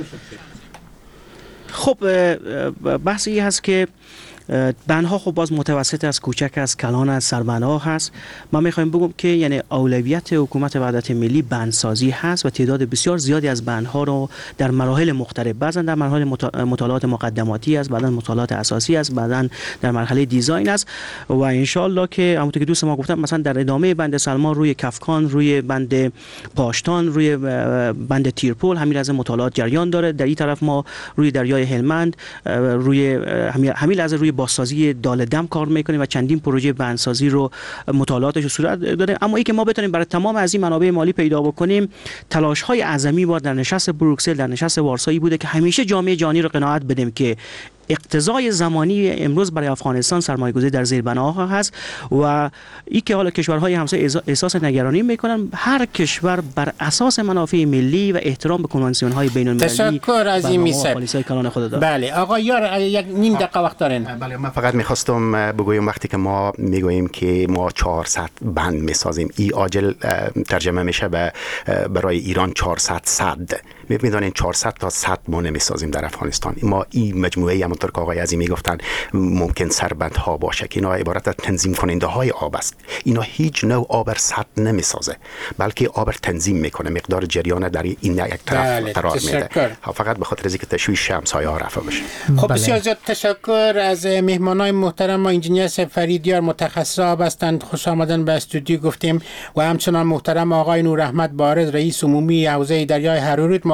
خب بحث این هست که بندها خب باز متوسط از کوچک از کلان از سربندها هست. من میخوایم بگم که یعنی اولویت حکومت وحدت ملی بندسازی هست و تعداد بسیار زیادی از بندها رو در مراحل مختلف، بعضا در مرحله مطالعات مقدماتی است، بعضا مطالعات اساسی است، بعضا در مرحله دیزاین است و ان شاء الله که همونطور که دوست ما گفتم مثلا در ادامه بند سلمان روی کفکان، روی بند پاشتان، روی بند تیرپول همین از مطالعات جریان داره. در این طرف ما روی دریای هلمند روی همین از روی بازسازی دال دم کار میکنیم و چندین پروژه بندسازی رو مطالعاتش رو صورت داده. اما ای که ما بتونیم برای تمام از این منابع مالی پیدا بکنیم، تلاش های اعظمی با در نشست بروکسل، در نشست وارسایی بوده که همیشه جامعه جهانی رو قناعت بدیم که اقتضای زمانی امروز برای افغانستان سرمایه‌گذاری در زیربناها هست و این که حالا کشورهای همسایه احساس نگرانی میکنن. هر کشور بر اساس منافع ملی و احترام به کنوانسیون‌های بین‌المللی تشکر از این میسه. بله آقا یار یک نیم دقیقه وقت دارین. بله من فقط میخواستم بگویم وقتی که ما میگوییم که ما چهارصد بند میسازیم، این عاجل ترجمه میشه به برای ایران چهارصد صد. می‌بینید چهارصد تا صد ما نمیسازیم در افغانستان. ما این مجموعه همونطور که آقای عظیمی گفتن ممکن سربندها باشه که اینا عبارت از تنظیم کننده های آب است. اینا هیچ نوع آب صد نمیسازه بلکه آب تنظیم میکنه، مقدار جریان در این یک طرف قرار میده فقط به خاطر اینکه تشویش همسایه ها رفع بشه. خب بسیار زیاد تشکر از مهمانای محترم ما. انجینیر فریدیار متخصص آب هستند، خوش آمدن به استودیو گفتیم و همچنان محترم آقای نور احمد بارز رئیس عمومی حوزه دریای هرورود.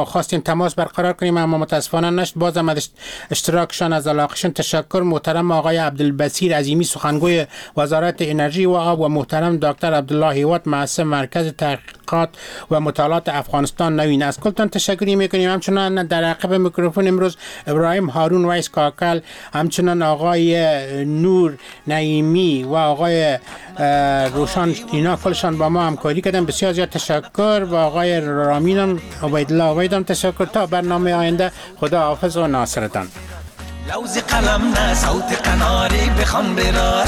ما خواستیم تماس برقرار کنیم اما متاسفانه نشد. بازم از اشتراکشان از علاقشان تشکر. محترم آقای عبدالبصیر عظیمی سخنگوی وزارت انرژی و آب و محترم دکتر عبدالله هیوات مؤسس مرکز تحقیقات و مطالعات افغانستان نوین، از کلتان تشکر میکنیم. همچنان در عقب میکروفون امروز ابراهیم هارون وایس کاکل، همچنان آقای نور نعیمی و آقای روشان اینا کلشان با ما همکاری کردن. بسیار زیاد تشکر. و آقای رامین عبیدالله عبیدم تشکر. تا برنامه آینده خدا حافظ و ناصرتان. لوز قلم نه صوت قناری بخوان برار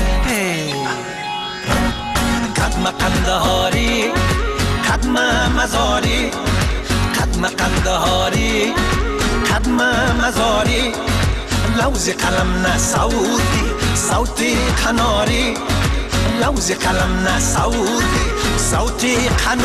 قدم قندهاری قدم مزاری قدم قندهاری قدم مزاری لوز قلم نه صوتی صوتی قناری لوز قلم نه صوتی صوتی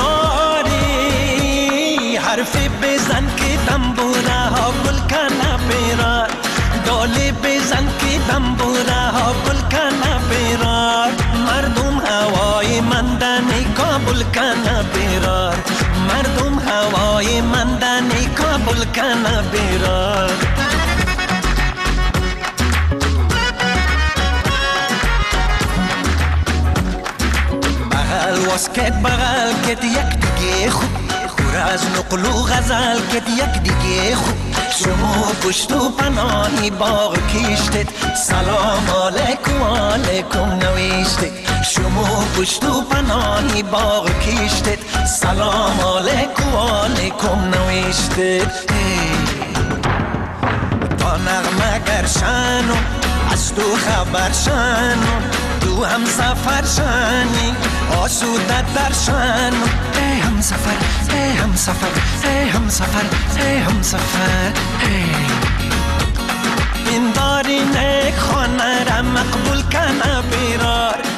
قناری حرفی بزن که دنبوره ها گل کنه بیرار دالی بزن که دنبوره ها گل کنه بیرار مردم هوای مندنی کابل کنه بیرار مردم هوای مندنی کابل کنه بیرار بغل واسکت بغل کت یک دیگه خوب خور از نقل و غزل کت یک دیگه خوب شما پشت و پناهی باغ کشتید سلام علیکم علیکم نوشتید شما پشت و پناهی باغ کشتید سلام علیکم علیکم نوشتید تا نغمه گرشنو از تو خبر شنو تو هم سفر شنی آسودت در شنو ای هم سفر ای هم سفر ای هم سفر ای هم سفر این داری نیک خانه را مقبول کنه بیرار